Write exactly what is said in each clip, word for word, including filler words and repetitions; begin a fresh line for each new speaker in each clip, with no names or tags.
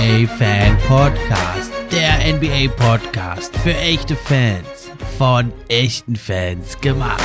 A-Fan-Podcast. Der N B A-Podcast für echte Fans. Von echten Fans gemacht.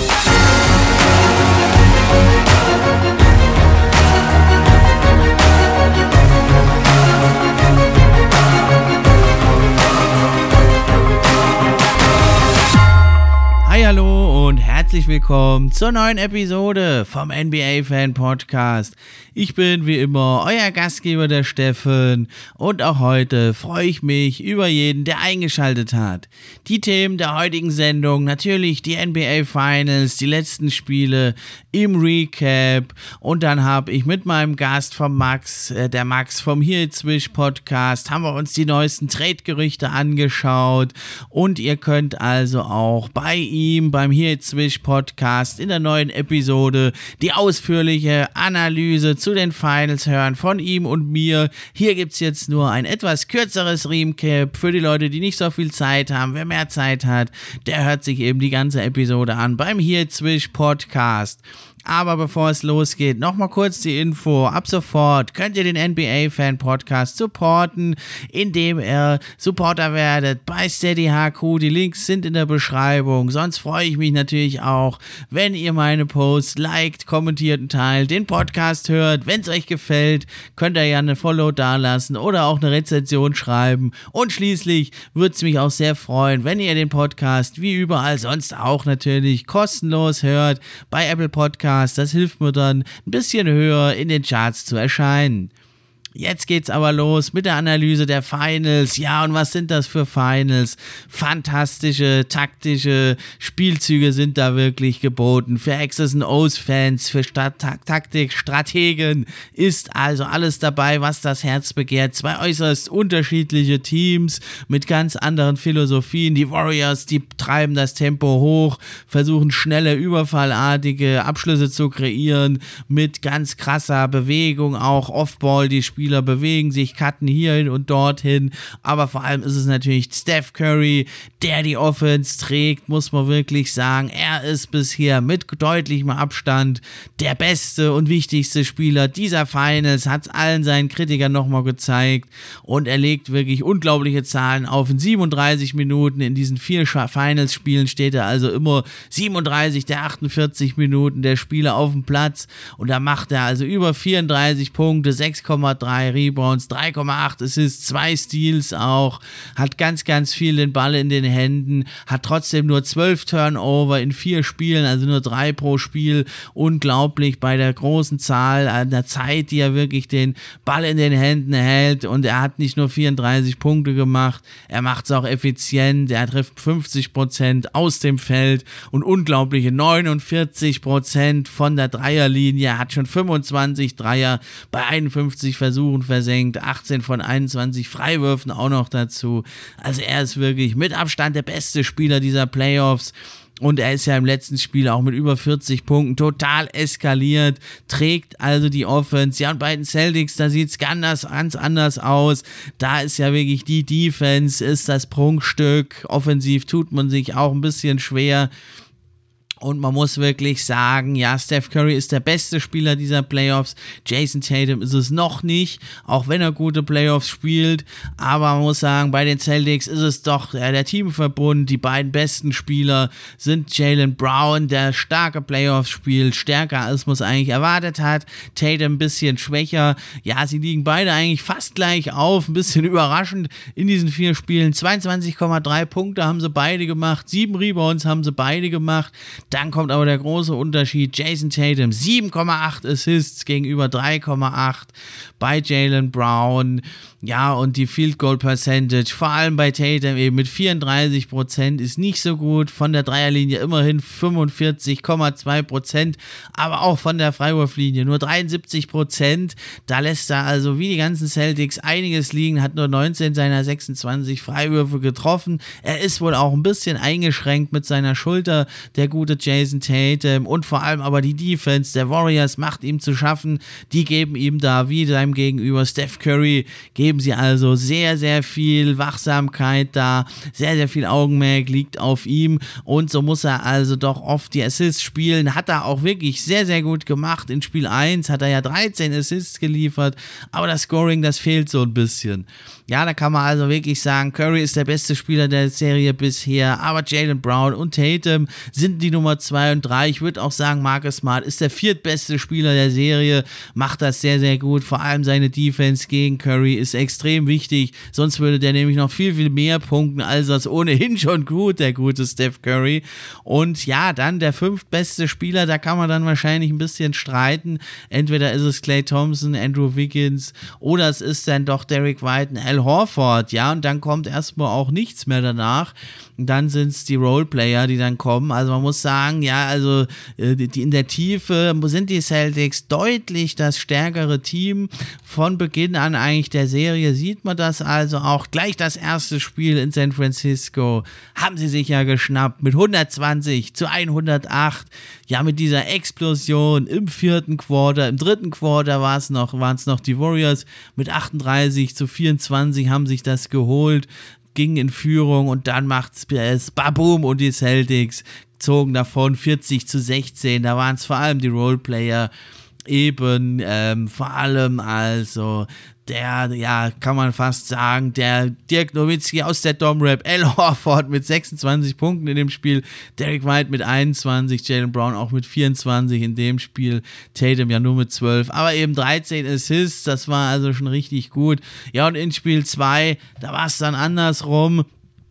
Hi, hallo und herzlich willkommen zur neuen Episode vom N B A-Fan-Podcast. Ich bin wie immer euer Gastgeber, der Steffen, und auch heute freue ich mich über jeden, der eingeschaltet hat. Die Themen der heutigen Sendung, natürlich die N B A-Finals, die letzten Spiele im Recap, und dann habe ich mit meinem Gast vom Max, äh, der Max vom Here It's Swish Podcast, haben wir uns die neuesten Trade-Gerüchte angeschaut, und ihr könnt also auch bei ihm beim Here It's Swish Podcast in der neuen Episode die ausführliche Analyse zu den Finals hören von ihm und mir. Hier gibt es jetzt nur ein etwas kürzeres Recap für die Leute, die nicht so viel Zeit haben. Wer mehr Zeit hat, der hört sich eben die ganze Episode an beim Here It's Swish Podcast. Aber bevor es losgeht, nochmal kurz die Info. Ab sofort könnt ihr den N B A-Fan-Podcast supporten, indem ihr Supporter werdet bei Steady H Q. Die Links sind in der Beschreibung. Sonst freue ich mich natürlich auch, wenn ihr meine Posts liked, kommentiert und teilt, den Podcast hört. Wenn es euch gefällt, könnt ihr ja eine Follow dalassen oder auch eine Rezension schreiben. Und schließlich würde es mich auch sehr freuen, wenn ihr den Podcast wie überall sonst auch natürlich kostenlos hört bei Apple Podcasts. Das hilft mir dann, ein bisschen höher in den Charts zu erscheinen. Jetzt geht's aber los mit der Analyse der Finals. Ja, und was sind das für Finals? Fantastische, taktische Spielzüge sind da wirklich geboten. Für X's und O's Fans, für Stat- Taktik, Strategen ist also alles dabei, was das Herz begehrt. Zwei äußerst unterschiedliche Teams mit ganz anderen Philosophien. Die Warriors, die treiben das Tempo hoch, versuchen schnelle, überfallartige Abschlüsse zu kreieren mit ganz krasser Bewegung, auch Offball, die Spieler bewegen sich, cutten hierhin und dorthin, aber vor allem ist es natürlich Steph Curry, der die Offense trägt, muss man wirklich sagen. Er ist bisher mit deutlichem Abstand der beste und wichtigste Spieler dieser Finals, hat es allen seinen Kritikern nochmal gezeigt, und er legt wirklich unglaubliche Zahlen auf. In siebenunddreißig Minuten in diesen vier Finals-Spielen steht er also immer siebenunddreißig der achtundvierzig Minuten der Spieler auf dem Platz, und da macht er also über vierunddreißig Punkte, sechs Komma drei Rebounds, drei Komma acht Assists, zwei Steals auch, hat ganz, ganz viel den Ball in den Händen, hat trotzdem nur zwölf Turnover in vier Spielen, also nur drei pro Spiel. Unglaublich bei der großen Zahl an der Zeit, die er wirklich den Ball in den Händen hält, und er hat nicht nur vierunddreißig Punkte gemacht, er macht es auch effizient, er trifft fünfzig Prozent aus dem Feld und unglaubliche neunundvierzig Prozent von der Dreierlinie, er hat schon fünfundzwanzig Dreier bei einundfünfzig Versuchen versenkt, achtzehn von einundzwanzig Freiwürfen auch noch dazu. Also er ist wirklich mit Abstand der beste Spieler dieser Playoffs. Und er ist ja im letzten Spiel auch mit über vierzig Punkten total eskaliert, trägt also die Offense. Ja, und bei den Celtics, da sieht es ganz, ganz anders aus. Da ist ja wirklich die Defense, ist das Prunkstück. Offensiv tut man sich auch ein bisschen schwer. Und man muss wirklich sagen, ja, Steph Curry ist der beste Spieler dieser Playoffs. Jason Tatum ist es noch nicht, auch wenn er gute Playoffs spielt. Aber man muss sagen, bei den Celtics ist es doch äh, der Teamverbund. Die beiden besten Spieler sind Jaylen Brown, der starke Playoffs spielt, stärker als man es eigentlich erwartet hat. Tatum ein bisschen schwächer. Ja, sie liegen beide eigentlich fast gleich auf. Ein bisschen überraschend in diesen vier Spielen. zweiundzwanzig Komma drei Punkte haben sie beide gemacht. Sieben Rebounds haben sie beide gemacht. Dann kommt aber der große Unterschied. Jason Tatum, sieben Komma acht Assists gegenüber drei Komma acht bei Jaylen Brown. Ja, und die Field Goal Percentage, vor allem bei Tatum eben mit vierunddreißig Prozent, ist nicht so gut. Von der Dreierlinie immerhin fünfundvierzig Komma zwei Prozent, aber auch von der Freiwurflinie nur dreiundsiebzig Prozent. Da lässt er also wie die ganzen Celtics einiges liegen, hat nur neunzehn seiner sechsundzwanzig Freiwürfe getroffen. Er ist wohl auch ein bisschen eingeschränkt mit seiner Schulter, der gute mit Jason Tatum und vor allem aber die Defense der Warriors macht ihm zu schaffen. Die geben ihm da wie seinem Gegenüber Steph Curry, geben sie also sehr, sehr viel Wachsamkeit da, sehr, sehr viel Augenmerk liegt auf ihm und so muss er also doch oft die Assists spielen, hat er auch wirklich sehr, sehr gut gemacht. In Spiel eins hat er ja dreizehn Assists geliefert, aber das Scoring, das fehlt so ein bisschen. Ja, da kann man also wirklich sagen, Curry ist der beste Spieler der Serie bisher, aber Jaylen Brown und Tatum sind die Nummer zwei und drei. Ich würde auch sagen, Marcus Smart ist der viertbeste Spieler der Serie, macht das sehr, sehr gut. Vor allem seine Defense gegen Curry ist extrem wichtig, sonst würde der nämlich noch viel, viel mehr punkten, als das ohnehin schon gut, der gute Steph Curry. Und ja, dann der fünftbeste Spieler, da kann man dann wahrscheinlich ein bisschen streiten. Entweder ist es Klay Thompson, Andrew Wiggins oder es ist dann doch Derek White und Al Horford, ja, und dann kommt erstmal auch nichts mehr danach. Und dann sind es die Roleplayer, die dann kommen. Also man muss sagen, ja, also die, in der Tiefe sind die Celtics deutlich das stärkere Team. Von Beginn an eigentlich der Serie sieht man das also auch. Gleich das erste Spiel in San Francisco haben sie sich ja geschnappt mit hundertzwanzig zu hundertacht. Ja, mit dieser Explosion im vierten Quarter, im dritten Quarter war es noch, waren es noch die Warriors mit achtunddreißig zu vierundzwanzig haben sich das geholt, ging in Führung und dann macht es Babum und die Celtics zogen davon vierzig zu sechzehn. Da waren es vor allem die Roleplayer, eben ähm, vor allem also der, ja, kann man fast sagen, der Dirk Nowitzki aus der Dom-Rap, Al Horford mit sechsundzwanzig Punkten in dem Spiel, Derek White mit einundzwanzig, Jaylen Brown auch mit vierundzwanzig in dem Spiel, Tatum ja nur mit zwölf, aber eben dreizehn Assists, das war also schon richtig gut. Ja, und in Spiel zwei, da war es dann andersrum.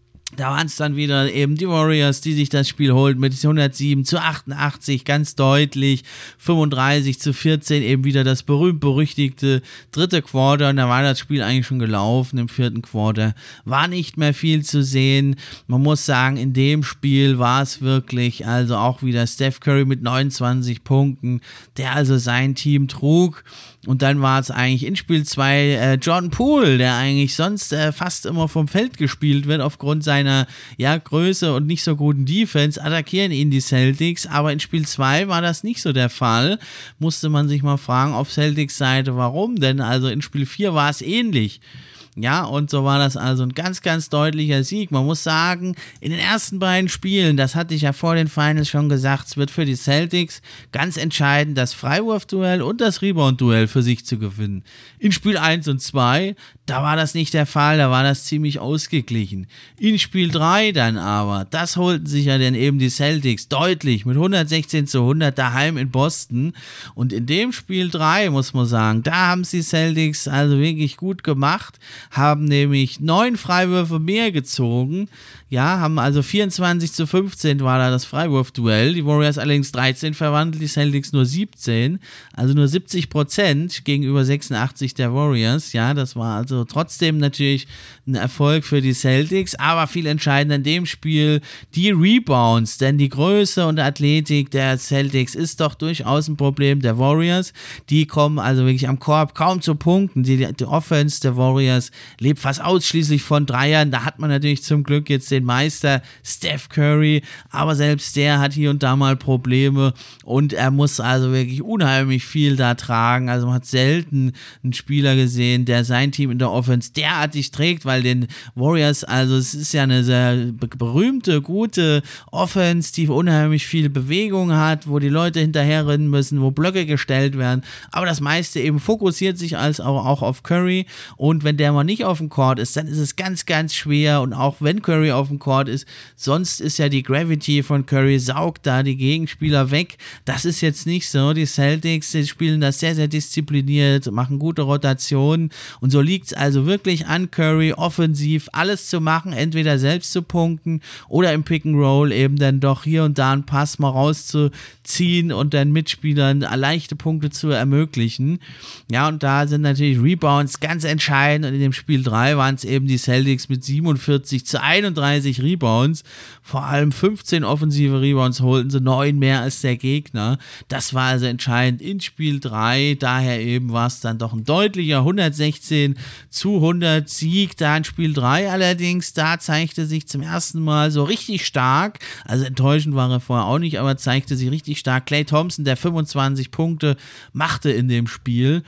Da waren es dann wieder eben die Warriors, die sich das Spiel holt mit hundertsieben zu achtundachtzig, ganz deutlich, fünfunddreißig zu vierzehn, eben wieder das berühmt-berüchtigte dritte Quarter und da war das Spiel eigentlich schon gelaufen. Im vierten Quarter war nicht mehr viel zu sehen. Man muss sagen, in dem Spiel war es wirklich also auch wieder Steph Curry mit neunundzwanzig Punkten, der also sein Team trug. Und dann war es eigentlich in Spiel zwei äh, Jordan Poole, der eigentlich sonst äh, fast immer vom Feld gespielt wird, aufgrund seiner ja, Größe und nicht so guten Defense, attackieren ihn die Celtics, aber in Spiel zwei war das nicht so der Fall. Musste man sich mal fragen auf Celtics Seite, warum denn? Also in Spiel vier war es ähnlich. Ja, und so war das also ein ganz, ganz deutlicher Sieg. Man muss sagen, in den ersten beiden Spielen, das hatte ich ja vor den Finals schon gesagt, es wird für die Celtics ganz entscheidend, das Freiwurfduell und das Rebound-Duell für sich zu gewinnen. In Spiel eins und zwei, da war das nicht der Fall, da war das ziemlich ausgeglichen. In Spiel drei dann aber, das holten sich ja dann eben die Celtics deutlich mit hundertsechzehn zu hundert daheim in Boston. Und in dem Spiel drei, muss man sagen, da haben es die Celtics also wirklich gut gemacht, haben nämlich neun Freiwürfe mehr gezogen, ja, haben also vierundzwanzig zu fünfzehn war da das Freiwurfduell, die Warriors allerdings dreizehn verwandelt, die Celtics nur siebzehn, also nur siebzig Prozent gegenüber sechsundachtzig der Warriors, ja, das war also trotzdem natürlich ein Erfolg für die Celtics, aber viel entscheidender in dem Spiel die Rebounds, denn die Größe und Athletik der Celtics ist doch durchaus ein Problem der Warriors, die kommen also wirklich am Korb kaum zu Punkten, die, die Offense der Warriors lebt fast ausschließlich von Dreiern, da hat man natürlich zum Glück jetzt den Meister Steph Curry, aber selbst der hat hier und da mal Probleme und er muss also wirklich unheimlich viel da tragen, also man hat selten einen Spieler gesehen, der sein Team in der Offense derartig trägt, weil den Warriors, also es ist ja eine sehr berühmte, gute Offense, die unheimlich viel Bewegung hat, wo die Leute hinterherrennen müssen, wo Blöcke gestellt werden, aber das meiste eben fokussiert sich als auch, auch auf Curry und wenn der mal nicht auf dem Court ist, dann ist es ganz, ganz schwer und auch wenn Curry auf dem Court ist, sonst ist ja die Gravity von Curry, saugt da die Gegenspieler weg, das ist jetzt nicht so, die Celtics, die spielen das sehr, sehr diszipliniert, machen gute Rotationen und so liegt es also wirklich an Curry, offensiv alles zu machen, entweder selbst zu punkten oder im Pick-and-Roll eben dann doch hier und da einen Pass mal rauszuziehen und dann Mitspielern leichte Punkte zu ermöglichen. Ja, und da sind natürlich Rebounds ganz entscheidend und in dem Spiel drei waren es eben die Celtics mit siebenundvierzig zu einunddreißig Rebounds, vor allem fünfzehn offensive Rebounds holten sie, neun mehr als der Gegner. Das war also entscheidend in Spiel drei, daher eben war es dann doch ein deutlicher hundertsechzehn zu hundert Sieg da in Spiel drei. Allerdings, da zeigte sich zum ersten Mal so richtig stark, also enttäuschend war er vorher auch nicht, aber zeigte sich richtig stark Klay Thompson, der fünfundzwanzig Punkte machte in dem Spiel.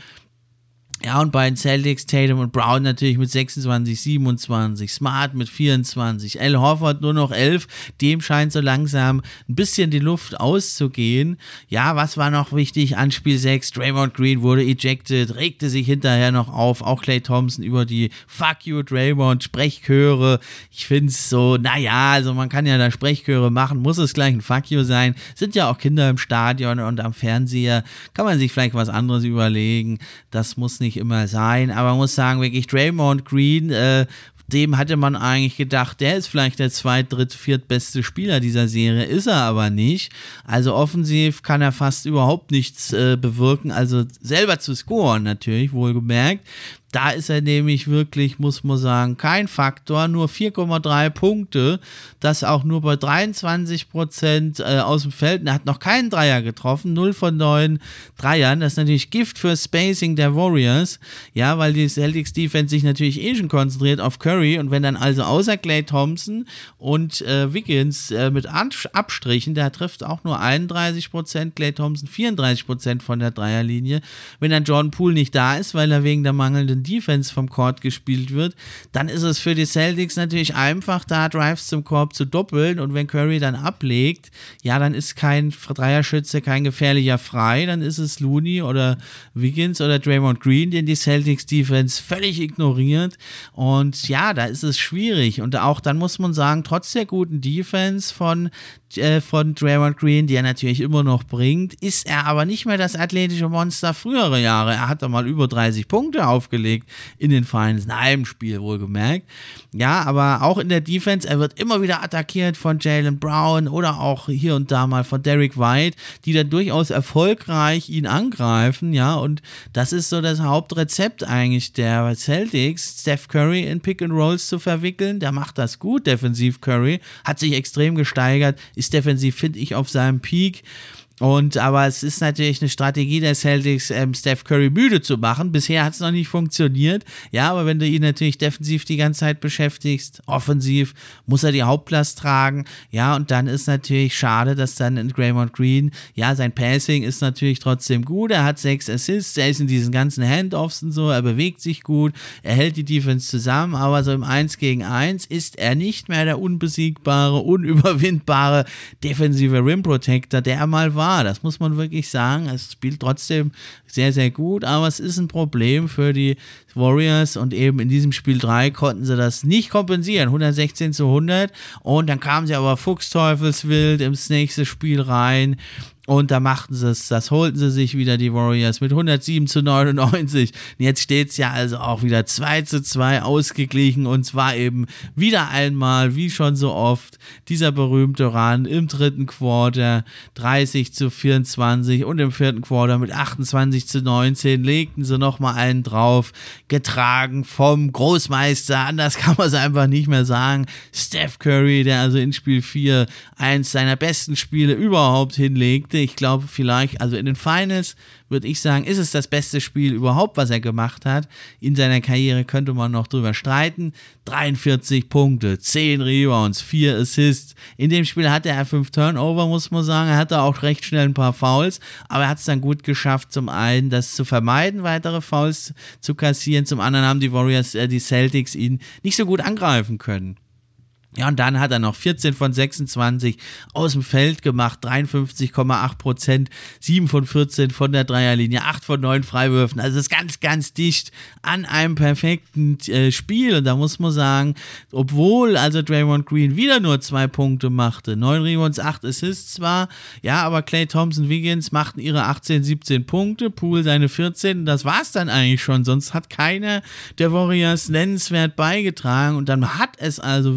Ja, und bei den Celtics, Tatum und Brown natürlich mit sechsundzwanzig, siebenundzwanzig, Smart mit vierundzwanzig, Al Horford nur noch elf, dem scheint so langsam ein bisschen die Luft auszugehen. Ja, was war noch wichtig an Spiel sechs? Draymond Green wurde ejected, regte sich hinterher noch auf, auch Klay Thompson über die Fuck you Draymond Sprechchöre. Ich finde es so, naja, also man kann ja da Sprechchöre machen, muss es gleich ein Fuck you sein? Sind ja auch Kinder im Stadion und am Fernseher, kann man sich vielleicht was anderes überlegen, das muss nicht immer sein, aber man muss sagen, wirklich Draymond Green, äh, dem hatte man eigentlich gedacht, der ist vielleicht der zweit-, dritt-, viertbeste Spieler dieser Serie, ist er aber nicht. Also offensiv kann er fast überhaupt nichts äh, bewirken, also selber zu scoren natürlich, wohlgemerkt. Da ist er nämlich wirklich, muss man sagen, kein Faktor, nur vier Komma drei Punkte, das auch nur bei dreiundzwanzig Prozent äh, aus dem Feld. Er hat noch keinen Dreier getroffen, null von neun Dreiern. Das ist natürlich Gift für Spacing der Warriors, ja, weil die Celtics Defense sich natürlich eh schon konzentriert auf Curry und wenn dann also außer Klay Thompson und äh, Wiggins äh, mit Abstrichen, der trifft auch nur einunddreißig Prozent, Klay Thompson vierunddreißig Prozent von der Dreierlinie. Wenn dann Jordan Poole nicht da ist, weil er wegen der mangelnden Defense vom Court gespielt wird, dann ist es für die Celtics natürlich einfach, da Drives zum Korb zu doppeln und wenn Curry dann ablegt, ja, dann ist kein Dreierschütze, kein gefährlicher frei, dann ist es Looney oder Wiggins oder Draymond Green, den die Celtics Defense völlig ignoriert und ja, da ist es schwierig und auch dann muss man sagen, trotz der guten Defense von äh, von Draymond Green, die er natürlich immer noch bringt, ist er aber nicht mehr das athletische Monster frühere Jahre. Er hat da mal über dreißig Punkte aufgelegt in den Finals, in einem Spiel wohlgemerkt. Ja, aber auch in der Defense, er wird immer wieder attackiert von Jaylen Brown oder auch hier und da mal von Derrick White, die dann durchaus erfolgreich ihn angreifen, ja, und das ist so das Hauptrezept eigentlich der Celtics, Steph Curry in Pick-and-Rolls zu verwickeln, der macht das gut, defensiv Curry, hat sich extrem gesteigert, ist defensiv, finde ich, auf seinem Peak. Und aber es ist natürlich eine Strategie der Celtics, ähm, Steph Curry müde zu machen. Bisher hat es noch nicht funktioniert. Ja, aber wenn du ihn natürlich defensiv die ganze Zeit beschäftigst, offensiv muss er die Hauptlast tragen. Ja, und dann ist natürlich schade, dass dann in Draymond Green, ja, sein Passing ist natürlich trotzdem gut. Er hat sechs Assists, er ist in diesen ganzen Handoffs und so, er bewegt sich gut, er hält die Defense zusammen, aber so im eins gegen eins ist er nicht mehr der unbesiegbare, unüberwindbare defensive Rim Protector, der er mal war. Das muss man wirklich sagen. Es spielt trotzdem sehr, sehr gut, aber es ist ein Problem für die Warriors und eben in diesem Spiel drei konnten sie das nicht kompensieren. hundertsechzehn zu hundert und dann kamen sie aber fuchsteufelswild ins nächste Spiel rein. Und da machten sie es, das holten sie sich wieder, die Warriors, mit hundertsieben zu neunundneunzig. Und jetzt steht es ja also auch wieder zwei zu zwei ausgeglichen und zwar eben wieder einmal, wie schon so oft, dieser berühmte Run im dritten Quarter, dreißig zu vierundzwanzig und im vierten Quarter mit achtundzwanzig zu neunzehn legten sie nochmal einen drauf, getragen vom Großmeister, anders kann man es einfach nicht mehr sagen, Steph Curry, der also in Spiel vier eins seiner besten Spiele überhaupt hinlegte. Ich glaube vielleicht, also in den Finals würde ich sagen, ist es das beste Spiel überhaupt, was er gemacht hat. In seiner Karriere könnte man noch drüber streiten. dreiundvierzig Punkte, zehn Rebounds, vier Assists. In dem Spiel hatte er fünf Turnover, muss man sagen. Er hatte auch recht schnell ein paar Fouls, aber er hat es dann gut geschafft, zum einen das zu vermeiden, weitere Fouls zu kassieren. Zum anderen haben die Warriors, äh, die Celtics ihn nicht so gut angreifen können. Ja, und dann hat er noch vierzehn von sechsundzwanzig aus dem Feld gemacht, dreiundfünfzig Komma acht Prozent, sieben von vierzehn von der Dreierlinie, acht von neun Freiwürfen. Also das ist ganz, ganz dicht an einem perfekten äh, Spiel. Und da muss man sagen, obwohl also Draymond Green wieder nur zwei Punkte machte, neun Rebounds, acht Assists zwar, ja, aber Klay Thompson, Wiggins machten ihre achtzehn, siebzehn Punkte, Poole seine vierzehn. Und das war es dann eigentlich schon. Sonst hat keiner der Warriors nennenswert beigetragen. Und dann hat es also wirklich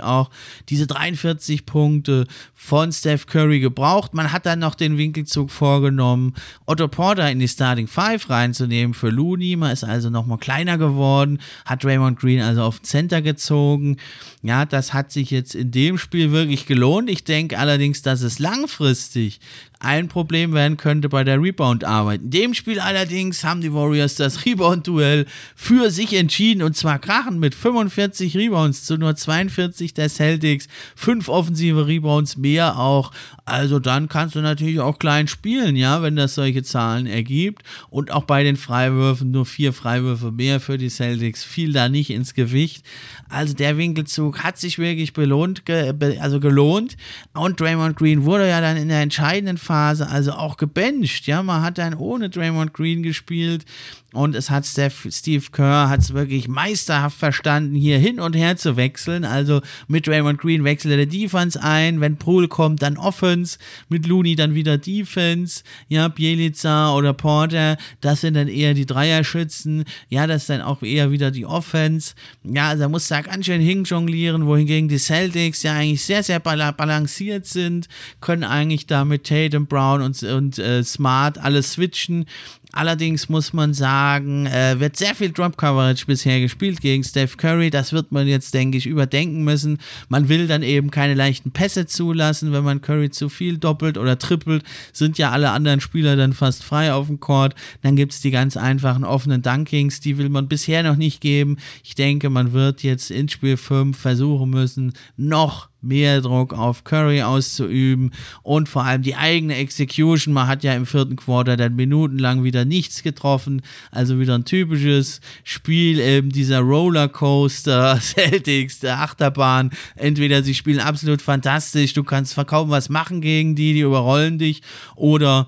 auch diese dreiundvierzig Punkte von Steph Curry gebraucht. Man hat dann noch den Winkelzug vorgenommen, Otto Porter in die Starting Five reinzunehmen für Looney. Man ist also nochmal kleiner geworden, hat Draymond Green also auf Center gezogen. Ja, das hat sich jetzt in dem Spiel wirklich gelohnt. Ich denke allerdings, dass es langfristig ein Problem werden könnte bei der Rebound-Arbeit. In dem Spiel allerdings haben die Warriors das Rebound-Duell für sich entschieden und zwar krachend mit fünfundvierzig Rebounds zu nur zweiundvierzig der Celtics. Fünf offensive Rebounds mehr auch. Also dann kannst du natürlich auch klein spielen, ja, wenn das solche Zahlen ergibt. Und auch bei den Freiwürfen nur vier Freiwürfe mehr für die Celtics. Fiel da nicht ins Gewicht. Also der Winkelzug hat sich wirklich belohnt, ge- also gelohnt. Und Draymond Green wurde ja dann in der entscheidenden Phase also auch gebencht. Ja, man hat dann ohne Draymond Green gespielt. Und es hat Steph, Steve Kerr hat es wirklich meisterhaft verstanden, hier hin und her zu wechseln. Also mit Draymond Green wechselt er Defense ein. Wenn Poole kommt, dann Offense. Mit Looney dann wieder Defense. Ja, Bjelica oder Porter, das sind dann eher die Dreierschützen. Ja, das ist dann auch eher wieder die Offense. Ja, also da muss da ganz schön hinjonglieren, wohingegen die Celtics ja eigentlich sehr, sehr balanciert sind. Können eigentlich da mit Tatum, Brown und, und äh, Smart alles switchen. Allerdings muss man sagen, äh, wird sehr viel Drop-Coverage bisher gespielt gegen Steph Curry. Das wird man jetzt, denke ich, überdenken müssen. Man will dann eben keine leichten Pässe zulassen. Wenn man Curry zu viel doppelt oder trippelt, sind ja alle anderen Spieler dann fast frei auf dem Court. Dann gibt es die ganz einfachen offenen Dunkings, die will man bisher noch nicht geben. Ich denke, man wird jetzt in Spiel fünf versuchen müssen, noch mehr Druck auf Curry auszuüben und vor allem die eigene Execution. Man hat ja im vierten Quarter dann minutenlang wieder nichts getroffen, also wieder ein typisches Spiel, eben dieser Rollercoaster Celtics, der Achterbahn. Entweder sie spielen absolut fantastisch, du kannst kaum was machen gegen die, die überrollen dich, oder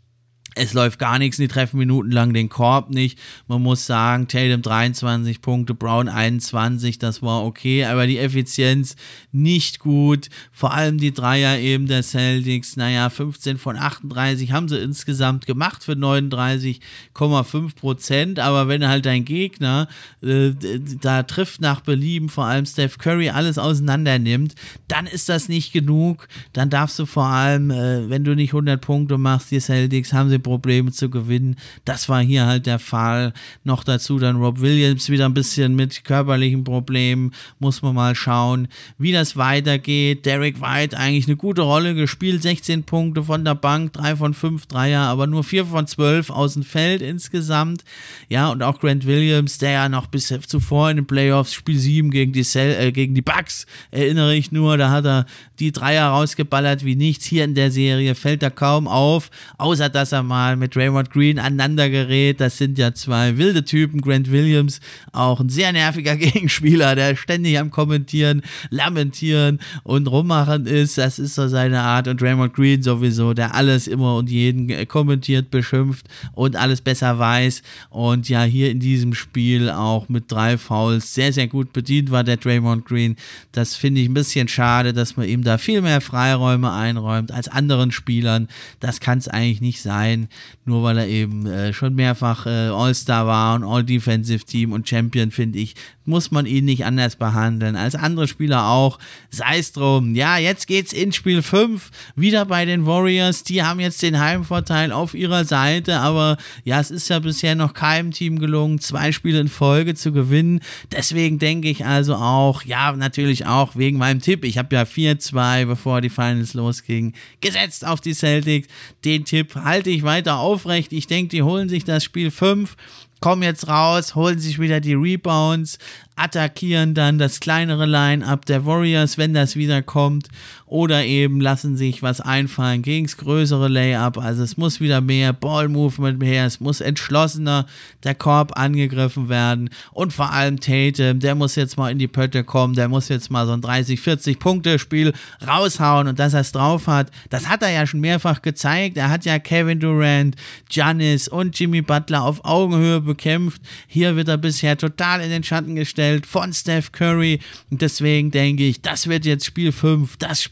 es läuft gar nichts, die treffen minutenlang den Korb nicht. Man muss sagen, Tatum dreiundzwanzig Punkte, Brown einundzwanzig, das war okay, aber die Effizienz nicht gut. Vor allem die Dreier eben der Celtics, naja, fünfzehn von achtunddreißig haben sie insgesamt gemacht für neununddreißig Komma fünf Prozent, aber wenn halt dein Gegner äh, da trifft nach Belieben, vor allem Steph Curry, alles auseinander nimmt, dann ist das nicht genug. Dann darfst du vor allem, äh, wenn du nicht hundert Punkte machst, die Celtics haben sie Probleme zu gewinnen. Das war hier halt der Fall. Noch dazu dann Rob Williams wieder ein bisschen mit körperlichen Problemen. Muss man mal schauen, wie das weitergeht. Derek White eigentlich eine gute Rolle gespielt. sechzehn Punkte von der Bank, drei von fünf Dreier, aber nur vier von zwölf aus dem Feld insgesamt. Ja, und auch Grant Williams, der ja noch bis zuvor in den Playoffs Spiel sieben gegen die, Cel- äh, gegen die Bucks, erinnere ich nur, da hat er die Dreier rausgeballert wie nichts. Hier in der Serie fällt er kaum auf, außer dass er mal mit Draymond Green aneinander gerät. Das sind ja zwei wilde Typen. Grant Williams, auch ein sehr nerviger Gegenspieler, der ständig am Kommentieren, Lamentieren und Rummachen ist. Das ist so seine Art. Und Draymond Green sowieso, der alles immer und jeden kommentiert, beschimpft und alles besser weiß. Und ja, hier in diesem Spiel auch mit drei Fouls sehr, sehr gut bedient war der Draymond Green. Das finde ich ein bisschen schade, dass man ihm da viel mehr Freiräume einräumt als anderen Spielern. Das kann es eigentlich nicht sein. Nur weil er eben äh, schon mehrfach äh, All-Star war und All-Defensive-Team und Champion, finde ich, muss man ihn nicht anders behandeln als andere Spieler auch. Sei es drum. Ja, jetzt geht's in Spiel fünf wieder bei den Warriors. Die haben jetzt den Heimvorteil auf ihrer Seite, aber ja, es ist ja bisher noch keinem Team gelungen, zwei Spiele in Folge zu gewinnen. Deswegen denke ich also auch, ja, natürlich auch wegen meinem Tipp. Ich habe ja vier zwei, bevor die Finals losgingen, gesetzt auf die Celtics. Den Tipp halte ich weiter aufrecht. Ich denke, die holen sich das Spiel fünf, kommen jetzt raus, holen sich wieder die Rebounds, attackieren dann das kleinere Line-Up der Warriors, wenn das wieder kommt, oder eben lassen sich was einfallen gegen das größere Layup. Also es muss wieder mehr Ball-Movement her, es muss entschlossener der Korb angegriffen werden und vor allem Tatum, der muss jetzt mal in die Pötte kommen, der muss jetzt mal so ein dreißig, vierzig Punkte Spiel raushauen, und dass er es drauf hat, das hat er ja schon mehrfach gezeigt. Er hat ja Kevin Durant, Giannis und Jimmy Butler auf Augenhöhe bekämpft. Hier wird er bisher total in den Schatten gestellt von Steph Curry, und deswegen denke ich, das wird jetzt Spiel fünf, das Spiel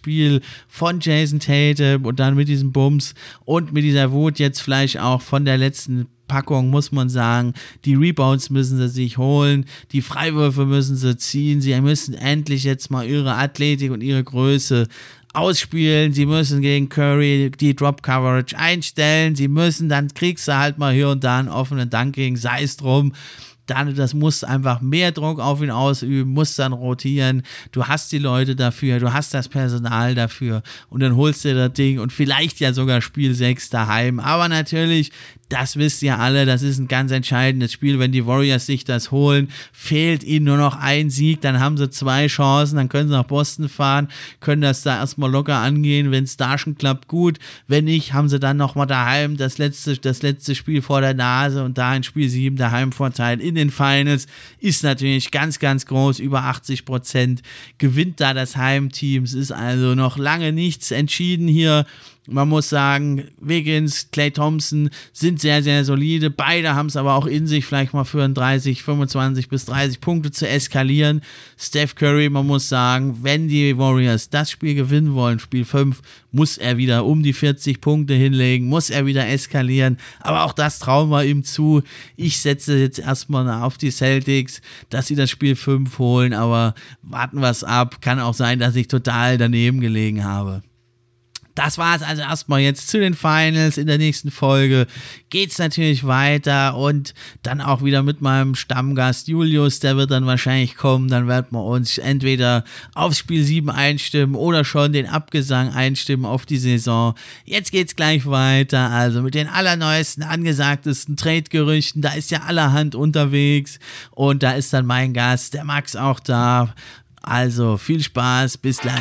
Spiel von Jason Tatum und dann mit diesem Bums und mit dieser Wut jetzt vielleicht auch von der letzten Packung, muss man sagen, die Rebounds müssen sie sich holen, die Freiwürfe müssen sie ziehen, sie müssen endlich jetzt mal ihre Athletik und ihre Größe ausspielen, sie müssen gegen Curry die Drop-Coverage einstellen, sie müssen, dann kriegst du halt mal hier und da einen offenen Dank gegen, sei es drum. Dann, das muss einfach mehr Druck auf ihn ausüben, muss dann rotieren, du hast die Leute dafür, du hast das Personal dafür und dann holst du das Ding und vielleicht ja sogar Spiel sechs daheim, aber natürlich, das wisst ihr alle, das ist ein ganz entscheidendes Spiel, wenn die Warriors sich das holen, fehlt ihnen nur noch ein Sieg, dann haben sie zwei Chancen, dann können sie nach Boston fahren, können das da erstmal locker angehen, wenn es da schon klappt, gut, wenn nicht, haben sie dann nochmal daheim das letzte, das letzte Spiel vor der Nase und da in Spiel sieben der Heimvorteil in den Finals ist natürlich ganz, ganz groß, über achtzig Prozent gewinnt da das Heimteam, es ist also noch lange nichts entschieden hier. Man muss sagen, Wiggins, Klay Thompson sind sehr, sehr solide. Beide haben es aber auch in sich, vielleicht mal für ein dreißig, fünfundzwanzig bis dreißig Punkte zu eskalieren. Steph Curry, man muss sagen, wenn die Warriors das Spiel gewinnen wollen, Spiel fünf, muss er wieder um die vierzig Punkte hinlegen, muss er wieder eskalieren. Aber auch das trauen wir ihm zu. Ich setze jetzt erstmal auf die Celtics, dass sie das Spiel fünf holen, aber warten wir es ab. Kann auch sein, dass ich total daneben gelegen habe. Das war es also erstmal jetzt zu den Finals. In der nächsten Folge geht es natürlich weiter und dann auch wieder mit meinem Stammgast Julius, der wird dann wahrscheinlich kommen, dann werden wir uns entweder aufs Spiel sieben einstimmen oder schon den Abgesang einstimmen auf die Saison. Jetzt geht's gleich weiter, also mit den allerneuesten, angesagtesten Trade-Gerüchten, da ist ja allerhand unterwegs und da ist dann mein Gast, der Max, auch da. Also viel Spaß, bis gleich.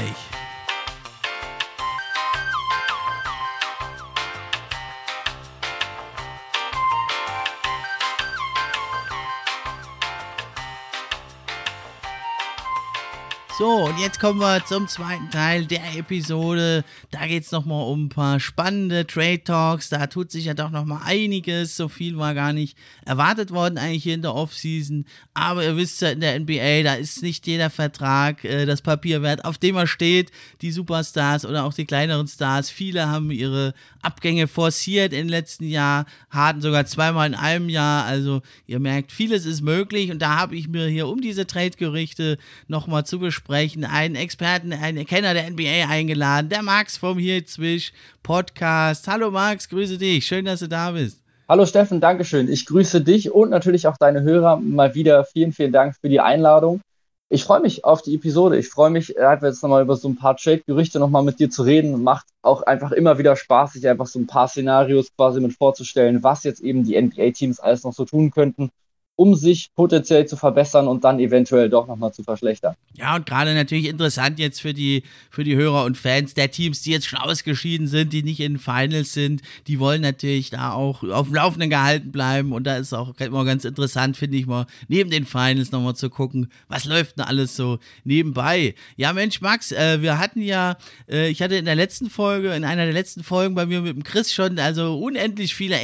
So, und jetzt kommen wir zum zweiten Teil der Episode. Da geht es nochmal um ein paar spannende Trade Talks. Da tut sich ja doch nochmal einiges. So viel war gar nicht erwartet worden eigentlich hier in der Offseason. Aber ihr wisst ja, in der N B A, da ist nicht jeder Vertrag äh, das Papier wert, auf dem er steht. Die Superstars oder auch die kleineren Stars. Viele haben ihre Abgänge forciert im letzten Jahr, hatten sogar zweimal in einem Jahr. Also ihr merkt, vieles ist möglich. Und da habe ich mir hier, um diese Trade-Gerüchte nochmal zu besprechen, einen Experten, einen Kenner der N B A eingeladen, der Max vom Here Zwisch Podcast. Hallo Max, grüße dich, schön, dass du da bist.
Hallo Steffen, Dankeschön. Ich grüße dich und natürlich auch deine Hörer. Mal wieder vielen, vielen Dank für die Einladung. Ich freue mich auf die Episode. Ich freue mich, einfach jetzt nochmal über so ein paar Trade-Gerüchte nochmal mit dir zu reden. Macht auch einfach immer wieder Spaß, sich einfach so ein paar Szenarios quasi mit vorzustellen, was jetzt eben die N B A-Teams alles noch so tun könnten, um sich potenziell zu verbessern und dann eventuell doch nochmal zu verschlechtern.
Ja, und gerade natürlich interessant jetzt für die, für die Hörer und Fans der Teams, die jetzt schon ausgeschieden sind, die nicht in den Finals sind, die wollen natürlich da auch auf dem Laufenden gehalten bleiben und da ist auch immer ganz interessant, finde ich mal, neben den Finals nochmal zu gucken, was läuft denn alles so nebenbei. Ja, Mensch, Max, äh, wir hatten ja, äh, ich hatte in der letzten Folge, in einer der letzten Folgen bei mir mit dem Chris schon also unendlich viele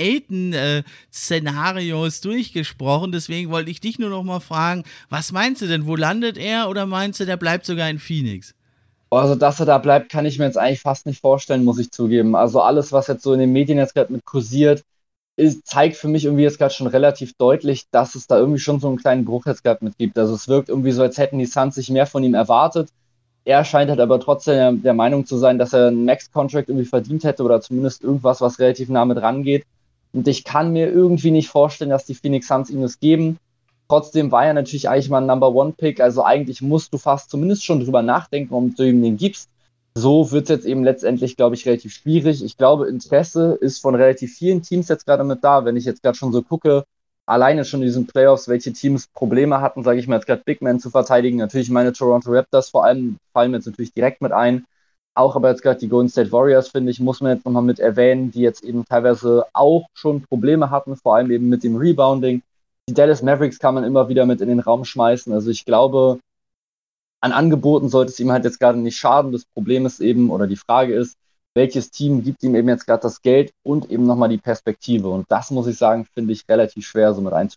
Ayton-Szenarios durchgesprochen. Deswegen wollte ich dich nur noch mal fragen, was meinst du denn, wo landet er oder meinst du, der bleibt sogar in Phoenix?
Also, dass er da bleibt, kann ich mir jetzt eigentlich fast nicht vorstellen, muss ich zugeben. Also alles, was jetzt so in den Medien jetzt gerade mit kursiert, ist, zeigt für mich irgendwie jetzt gerade schon relativ deutlich, dass es da irgendwie schon so einen kleinen Bruch jetzt gerade mit gibt. Also es wirkt irgendwie so, als hätten die Suns sich mehr von ihm erwartet. Er scheint halt aber trotzdem der Meinung zu sein, dass er einen Max-Contract irgendwie verdient hätte oder zumindest irgendwas, was relativ nah mit rangeht. Und ich kann mir irgendwie nicht vorstellen, dass die Phoenix Suns ihm das geben. Trotzdem war er natürlich eigentlich mal ein Number-One-Pick. Also eigentlich musst du fast zumindest schon drüber nachdenken, ob du ihm den gibst. So wird es jetzt eben letztendlich, glaube ich, relativ schwierig. Ich glaube, Interesse ist von relativ vielen Teams jetzt gerade mit da. Wenn ich jetzt gerade schon so gucke, alleine schon in diesen Playoffs, welche Teams Probleme hatten, sage ich mal jetzt gerade Big Man zu verteidigen. Natürlich meine Toronto Raptors vor allem fallen mir jetzt natürlich direkt mit ein. Auch aber jetzt gerade die Golden State Warriors, finde ich, muss man jetzt nochmal mit erwähnen, die jetzt eben teilweise auch schon Probleme hatten, vor allem eben mit dem Rebounding. Die Dallas Mavericks kann man immer wieder mit in den Raum schmeißen. Also ich glaube, an Angeboten sollte es ihm halt jetzt gerade nicht schaden. Das Problem ist eben, oder die Frage ist, welches Team gibt ihm eben jetzt gerade das Geld und eben nochmal die Perspektive. Und das, muss ich sagen, finde ich relativ schwer so mit einzuschätzen.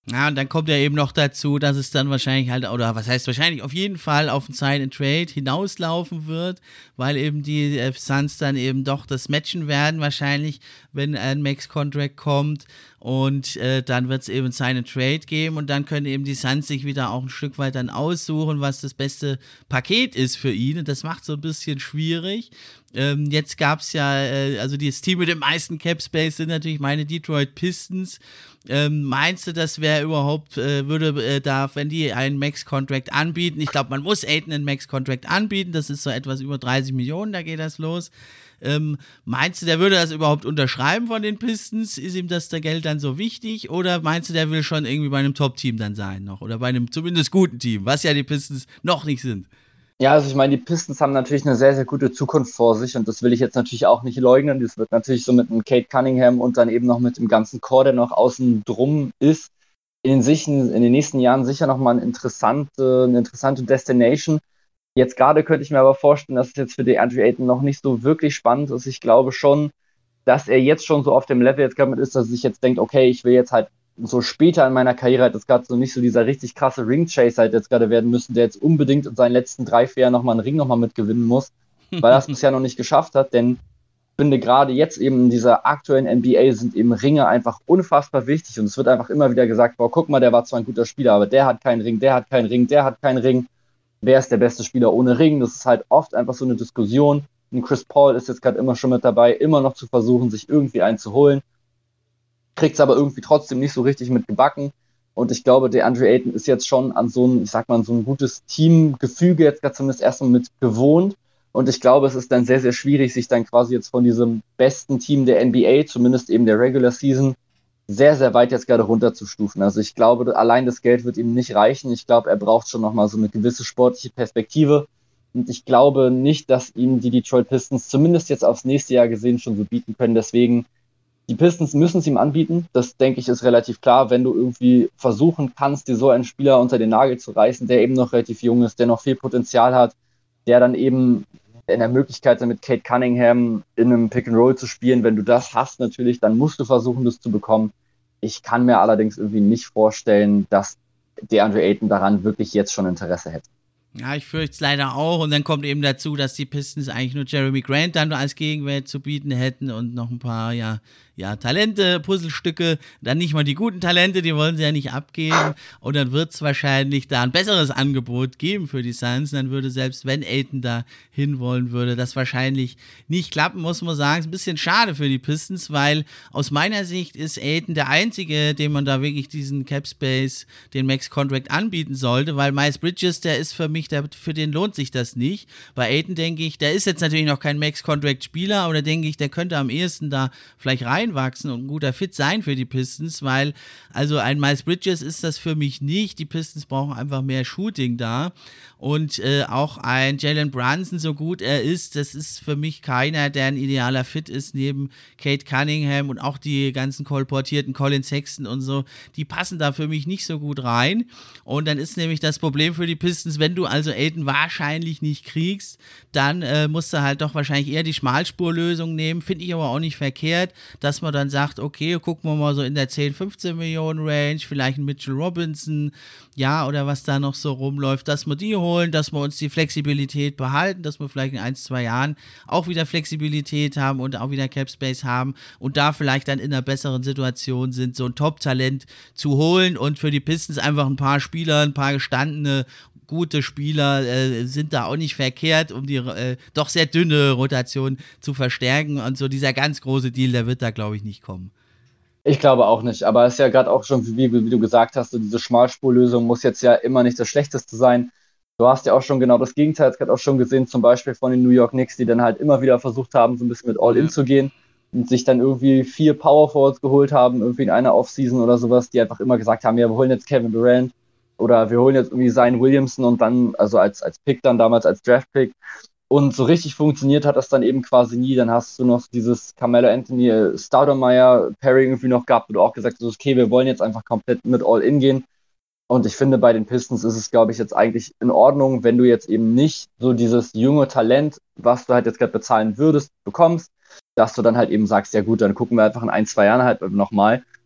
Ja, und dann kommt ja eben noch dazu, dass es dann wahrscheinlich halt, oder was heißt wahrscheinlich, auf jeden Fall auf ein Sign and Trade hinauslaufen wird, weil eben die äh, Suns dann eben doch das matchen werden wahrscheinlich, wenn ein Max-Contract kommt, und äh, dann wird es eben ein Sign and Trade geben, und dann können eben die Suns sich wieder auch ein Stück weit dann aussuchen, was das beste Paket ist für ihn, und das macht so ein bisschen schwierig. Ähm, jetzt gab es ja, äh, also das Team mit dem meisten Cap Space sind natürlich meine Detroit Pistons. Ähm, meinst du, das wäre überhaupt, äh, würde äh, da, wenn die einen Max-Contract anbieten, ich glaube, man muss Ayton einen Max-Contract anbieten, das ist so etwas über dreißig Millionen, da geht das los. Ähm, meinst du, der würde das überhaupt unterschreiben von den Pistons? Ist ihm das der Geld dann so wichtig? Oder meinst du, der will schon irgendwie bei einem Top-Team dann sein noch? Oder bei einem zumindest guten Team, was ja die Pistons noch nicht sind?
Ja, also ich meine, die Pistons haben natürlich eine sehr, sehr gute Zukunft vor sich und das will ich jetzt natürlich auch nicht leugnen. Das wird natürlich so mit einem Kate Cunningham und dann eben noch mit dem ganzen Core, der noch außen drum ist, in den, sich, in den nächsten Jahren sicher nochmal eine interessante, eine interessante Destination. Jetzt gerade könnte ich mir aber vorstellen, dass es jetzt für DeAndre Ayton noch nicht so wirklich spannend ist. Ich glaube schon, dass er jetzt schon so auf dem Level jetzt gerade ist, dass er sich jetzt denkt, okay, ich will jetzt halt so später in meiner Karriere halt jetzt gerade so nicht so dieser richtig krasse Ring-Chaser halt jetzt gerade werden müssen, der jetzt unbedingt in seinen letzten drei, vier Jahren nochmal einen Ring nochmal mitgewinnen muss, weil er es bisher noch nicht geschafft hat, denn ich finde gerade jetzt eben in dieser aktuellen N B A sind eben Ringe einfach unfassbar wichtig und es wird einfach immer wieder gesagt, boah, guck mal, der war zwar ein guter Spieler, aber der hat keinen Ring, der hat keinen Ring, der hat keinen Ring. Wer ist der beste Spieler ohne Ring? Das ist halt oft einfach so eine Diskussion. Und Chris Paul ist jetzt gerade immer schon mit dabei, immer noch zu versuchen, sich irgendwie einen zu holen. Kriegt es aber irgendwie trotzdem nicht so richtig mit gebacken. Und ich glaube, DeAndre Ayton ist jetzt schon an so ein, ich sag mal, so ein gutes Teamgefüge jetzt gerade zumindest erstmal mit gewohnt. Und ich glaube, es ist dann sehr, sehr schwierig, sich dann quasi jetzt von diesem besten Team der N B A, zumindest eben der Regular Season, sehr, sehr weit jetzt gerade runterzustufen. Also ich glaube, allein das Geld wird ihm nicht reichen. Ich glaube, er braucht schon nochmal so eine gewisse sportliche Perspektive. Und ich glaube nicht, dass ihm die Detroit Pistons zumindest jetzt aufs nächste Jahr gesehen schon so bieten können. Deswegen, die Pistons müssen es ihm anbieten. Das, denke ich, ist relativ klar. Wenn du irgendwie versuchen kannst, dir so einen Spieler unter den Nagel zu reißen, der eben noch relativ jung ist, der noch viel Potenzial hat, der dann eben in der Möglichkeit mit Kate Cunningham in einem Pick-and-Roll zu spielen, wenn du das hast natürlich, dann musst du versuchen, das zu bekommen. Ich kann mir allerdings irgendwie nicht vorstellen, dass DeAndre Ayton daran wirklich jetzt schon Interesse hätte.
Ja, ich fürchte es leider auch. Und dann kommt eben dazu, dass die Pistons eigentlich nur Jeremy Grant dann als Gegenwert zu bieten hätten und noch ein paar, ja, ja, Talente, Puzzlestücke, dann nicht mal die guten Talente, die wollen sie ja nicht abgeben. Und dann wird es wahrscheinlich da ein besseres Angebot geben für die Suns. Dann würde, selbst wenn Ayton da hinwollen würde, das wahrscheinlich nicht klappen, muss man sagen. Ist ein bisschen schade für die Pistons, weil aus meiner Sicht ist Ayton der Einzige, dem man da wirklich diesen Cap Space, den Max Contract anbieten sollte, weil Miles Bridges, der ist für mich, der, für den lohnt sich das nicht. Bei Ayton denke ich, der ist jetzt natürlich noch kein Max Contract Spieler, aber da denke ich, der könnte am ehesten da vielleicht rein wachsen und ein guter Fit sein für die Pistons, weil also ein Miles Bridges ist das für mich nicht. Die Pistons brauchen einfach mehr Shooting da und äh, auch ein Jalen Brunson, so gut er ist, das ist für mich keiner, der ein idealer Fit ist neben Kate Cunningham und auch die ganzen kolportierten Colin Sexton und so, die passen da für mich nicht so gut rein und dann ist nämlich das Problem für die Pistons, wenn du also Ayton wahrscheinlich nicht kriegst, dann äh, musst du halt doch wahrscheinlich eher die Schmalspurlösung nehmen, finde ich aber auch nicht verkehrt, dass man dann sagt, okay, gucken wir mal so in der zehn, fünfzehn Millionen Range, vielleicht ein Mitchell Robinson, ja, oder was da noch so rumläuft, dass wir die holen, dass wir uns die Flexibilität behalten, dass wir vielleicht in ein, zwei Jahren auch wieder Flexibilität haben und auch wieder Cap Space haben und da vielleicht dann in einer besseren Situation sind, so ein Top-Talent zu holen und für die Pistons einfach ein paar Spieler, ein paar gestandene gute Spieler äh, sind da auch nicht verkehrt, um die äh, doch sehr dünne Rotation zu verstärken und so dieser ganz große Deal, der wird da, glaube ich, nicht kommen.
Ich glaube auch nicht, aber es ist ja gerade auch schon, wie, wie du gesagt hast, so diese Schmalspurlösung muss jetzt ja immer nicht das Schlechteste sein. Du hast ja auch schon genau das Gegenteil, jetzt gerade auch schon gesehen, zum Beispiel von den New York Knicks, die dann halt immer wieder versucht haben, so ein bisschen mit All-In ja. zu gehen und sich dann irgendwie vier Power Forwards geholt haben, irgendwie in einer Offseason oder sowas, die einfach immer gesagt haben, ja, wir holen jetzt Kevin Durant, oder wir holen jetzt irgendwie Zion Williamson und dann, also als, als Pick dann damals, als Draft-Pick. Und so richtig funktioniert hat das dann eben quasi nie. Dann hast du noch dieses Carmelo Anthony, Stoudemire-Pairing irgendwie noch gehabt, wo du auch gesagt hast, okay, wir wollen jetzt einfach komplett mit All-In gehen. Und ich finde, bei den Pistons ist es, glaube ich, jetzt eigentlich in Ordnung, wenn du jetzt eben nicht so dieses junge Talent, was du halt jetzt gerade bezahlen würdest, bekommst, dass du dann halt eben sagst, ja gut, dann gucken wir einfach in ein, zwei Jahren halt nochmal.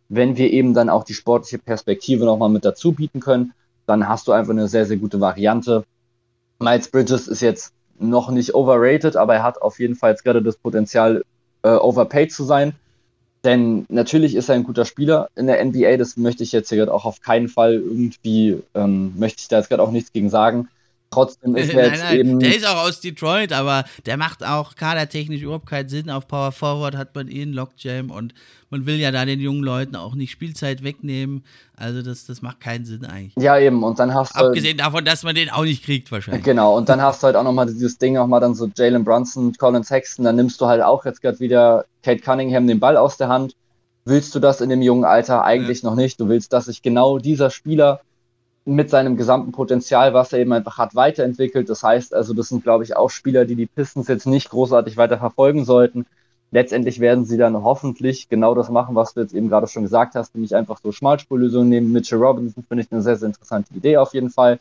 wenn wir eben dann auch die sportliche Perspektive nochmal mit dazu bieten können, dann hast du einfach eine sehr, sehr gute Variante. Miles Bridges ist jetzt noch nicht overrated, aber er hat auf jeden Fall jetzt gerade das Potenzial, äh, overpaid zu sein. Denn natürlich ist er ein guter Spieler in der N B A, das möchte ich jetzt hier gerade auch auf keinen Fall irgendwie, ähm, möchte ich da jetzt gerade auch nichts gegen sagen. Trotzdem ist er
nein,
jetzt
nein,
eben...
der ist auch aus Detroit, aber der macht auch kadertechnisch überhaupt keinen Sinn. Auf Power Forward hat man eh einen Lockjam und man will ja da den jungen Leuten auch nicht Spielzeit wegnehmen. Also das, das macht keinen Sinn eigentlich.
Ja, eben, und dann hast du...
Abgesehen davon, dass man den auch nicht kriegt wahrscheinlich.
Genau, und dann hast du halt auch nochmal dieses Ding, nochmal dann so Jalen Brunson, Colin Sexton, dann nimmst du halt auch jetzt gerade wieder Kate Cunningham den Ball aus der Hand. Willst du das in dem jungen Alter? Eigentlich ja. noch nicht. Du willst, dass sich genau dieser Spieler mit seinem gesamten Potenzial, was er eben einfach hat, weiterentwickelt. Das heißt also, das sind, glaube ich, auch Spieler, die die Pistons jetzt nicht großartig weiter verfolgen sollten. Letztendlich werden sie dann hoffentlich genau das machen, was du jetzt eben gerade schon gesagt hast, nämlich einfach so Schmalspurlösungen nehmen. Mitchell Robinson finde ich eine sehr, sehr interessante Idee auf jeden Fall.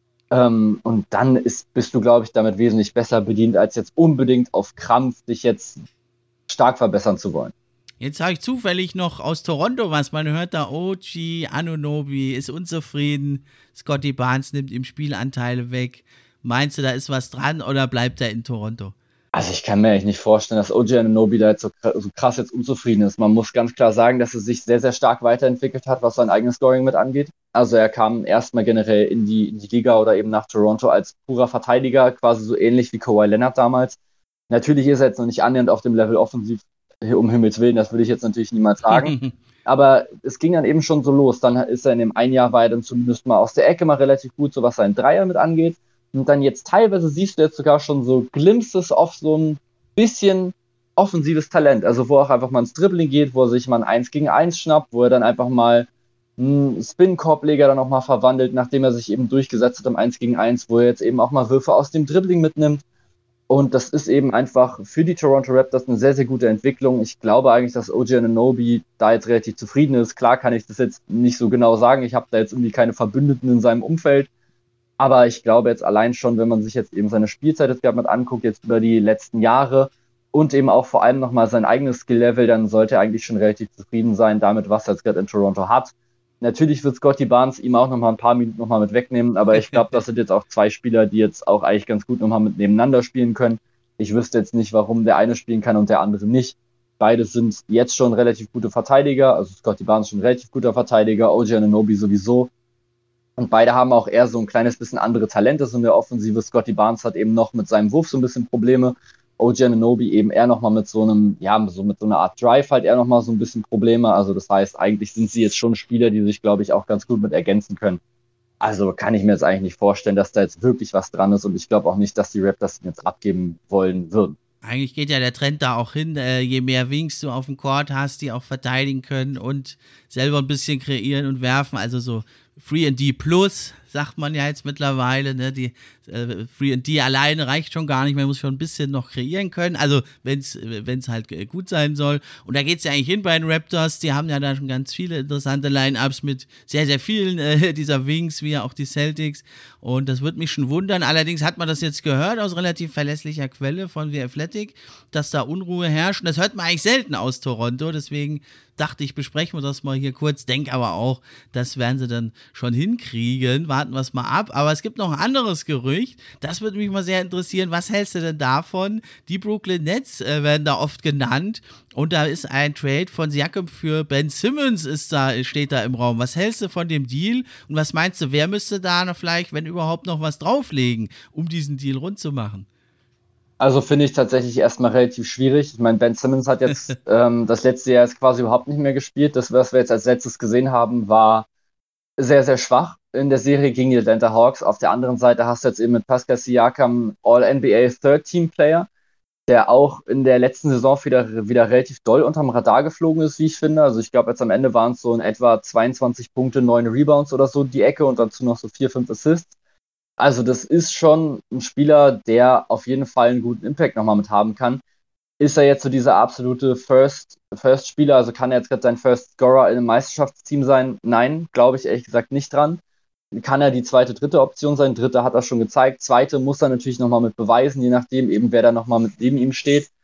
Ähm, und dann ist, bist du, glaube ich, damit wesentlich besser bedient, als jetzt unbedingt auf Krampf dich jetzt stark verbessern zu wollen.
Jetzt habe ich zufällig noch aus Toronto was. Man hört da, O G Anunoby ist unzufrieden. Scottie Barnes nimmt ihm Spielanteile weg. Meinst du, da ist was dran oder bleibt er in Toronto?
Also ich kann mir eigentlich nicht vorstellen, dass O G Anunoby da jetzt so, so krass jetzt unzufrieden ist. Man muss ganz klar sagen, dass er sich sehr, sehr stark weiterentwickelt hat, was sein eigenes Scoring mit angeht. Also er kam erstmal generell in die, in die Liga oder eben nach Toronto als purer Verteidiger, quasi so ähnlich wie Kawhi Leonard damals. Natürlich ist er jetzt noch nicht annähernd auf dem Level offensiv, um Himmels Willen, das würde ich jetzt natürlich niemals sagen. Aber es ging dann eben schon so los. Dann ist er in dem ein Jahr, war er dann zumindest mal aus der Ecke mal relativ gut, so was seinen Dreier mit angeht. Und dann jetzt teilweise siehst du jetzt sogar schon so Glimpses auf so ein bisschen offensives Talent. Also wo auch einfach mal ins Dribbling geht, wo er sich mal ein eins gegen eins schnappt, wo er dann einfach mal einen Spin-Korbleger dann auch mal verwandelt, nachdem er sich eben durchgesetzt hat im eins gegen eins, wo er jetzt eben auch mal Würfe aus dem Dribbling mitnimmt. Und das ist eben einfach für die Toronto Raptors eine sehr, sehr gute Entwicklung. Ich glaube eigentlich, dass O G Anunoby da jetzt relativ zufrieden ist. Klar kann ich das jetzt nicht so genau sagen. Ich habe da jetzt irgendwie keine Verbündeten in seinem Umfeld. Aber ich glaube jetzt allein schon, wenn man sich jetzt eben seine Spielzeit jetzt gerade mal anguckt, jetzt über die letzten Jahre und eben auch vor allem nochmal sein eigenes Skill-Level, dann sollte er eigentlich schon relativ zufrieden sein damit, was er jetzt gerade in Toronto hat. Natürlich wird Scottie Barnes ihm auch nochmal ein paar Minuten nochmal mit wegnehmen, aber ich glaube, das sind jetzt auch zwei Spieler, die jetzt auch eigentlich ganz gut nochmal mit nebeneinander spielen können. Ich wüsste jetzt nicht, warum der eine spielen kann und der andere nicht. Beide sind jetzt schon relativ gute Verteidiger, also Scottie Barnes schon ein relativ guter Verteidiger, O G Anunoby sowieso. Und beide haben auch eher so ein kleines bisschen andere Talente so in der Offensive. Scottie Barnes hat eben noch mit seinem Wurf so ein bisschen Probleme. O G Anunoby eben eher nochmal mit so einem, ja, so mit so einer Art Drive halt eher nochmal so ein bisschen Probleme. Also das heißt, eigentlich sind sie jetzt schon Spieler, die sich, glaube ich, auch ganz gut mit ergänzen können. Also kann ich mir jetzt eigentlich nicht vorstellen, dass da jetzt wirklich was dran ist und ich glaube auch nicht, dass die Raptors ihn jetzt abgeben wollen würden.
Eigentlich geht ja der Trend da auch hin, äh, je mehr Wings du auf dem Court hast, die auch verteidigen können und selber ein bisschen kreieren und werfen, also so Free and D Plus, sagt man ja jetzt mittlerweile, ne? Die äh, Free and D alleine reicht schon gar nicht, man muss schon ein bisschen noch kreieren können, also wenn es halt gut sein soll. Und da geht es ja eigentlich hin bei den Raptors, die haben ja da schon ganz viele interessante Line-Ups mit sehr, sehr vielen äh, dieser Wings, wie ja auch die Celtics. Und das würde mich schon wundern. Allerdings hat man das jetzt gehört aus relativ verlässlicher Quelle von The Athletic, dass da Unruhe herrscht. Und das hört man eigentlich selten aus Toronto, deswegen dachte ich, besprechen wir das mal hier kurz. Denk aber auch, das werden sie dann schon hinkriegen. Warten wir es mal ab. Aber es gibt noch ein anderes Gerücht. Das würde mich mal sehr interessieren. Was hältst du denn davon? Die Brooklyn Nets äh, werden da oft genannt. Und da ist ein Trade von Siakam für Ben Simmons ist da, steht da im Raum. Was hältst du von dem Deal? Und was meinst du, wer müsste da noch vielleicht, wenn überhaupt, noch was drauflegen, um diesen Deal rund zu machen?
Also finde ich tatsächlich erstmal relativ schwierig. Ich meine, Ben Simmons hat jetzt ähm, das letzte Jahr jetzt quasi überhaupt nicht mehr gespielt. Das, was wir jetzt als letztes gesehen haben, war sehr, sehr schwach in der Serie gegen die Atlanta Hawks. Auf der anderen Seite hast du jetzt eben mit Pascal Siakam All-N B A Third-Team-Player, der auch in der letzten Saison wieder, wieder relativ doll unterm Radar geflogen ist, wie ich finde. Also ich glaube, jetzt am Ende waren es so in etwa zweiundzwanzig Punkte, neun Rebounds oder so die Ecke und dazu noch so vier, fünf Assists. Also das ist schon ein Spieler, der auf jeden Fall einen guten Impact nochmal mit haben kann. Ist er jetzt so dieser absolute First, First-Spieler, also kann er jetzt gerade sein First Scorer in einem Meisterschaftsteam sein? Nein, glaube ich ehrlich gesagt nicht dran. Kann er die zweite, dritte Option sein? Dritte hat er schon gezeigt. Zweite muss er natürlich nochmal mit beweisen, je nachdem eben, wer da nochmal mit neben ihm steht.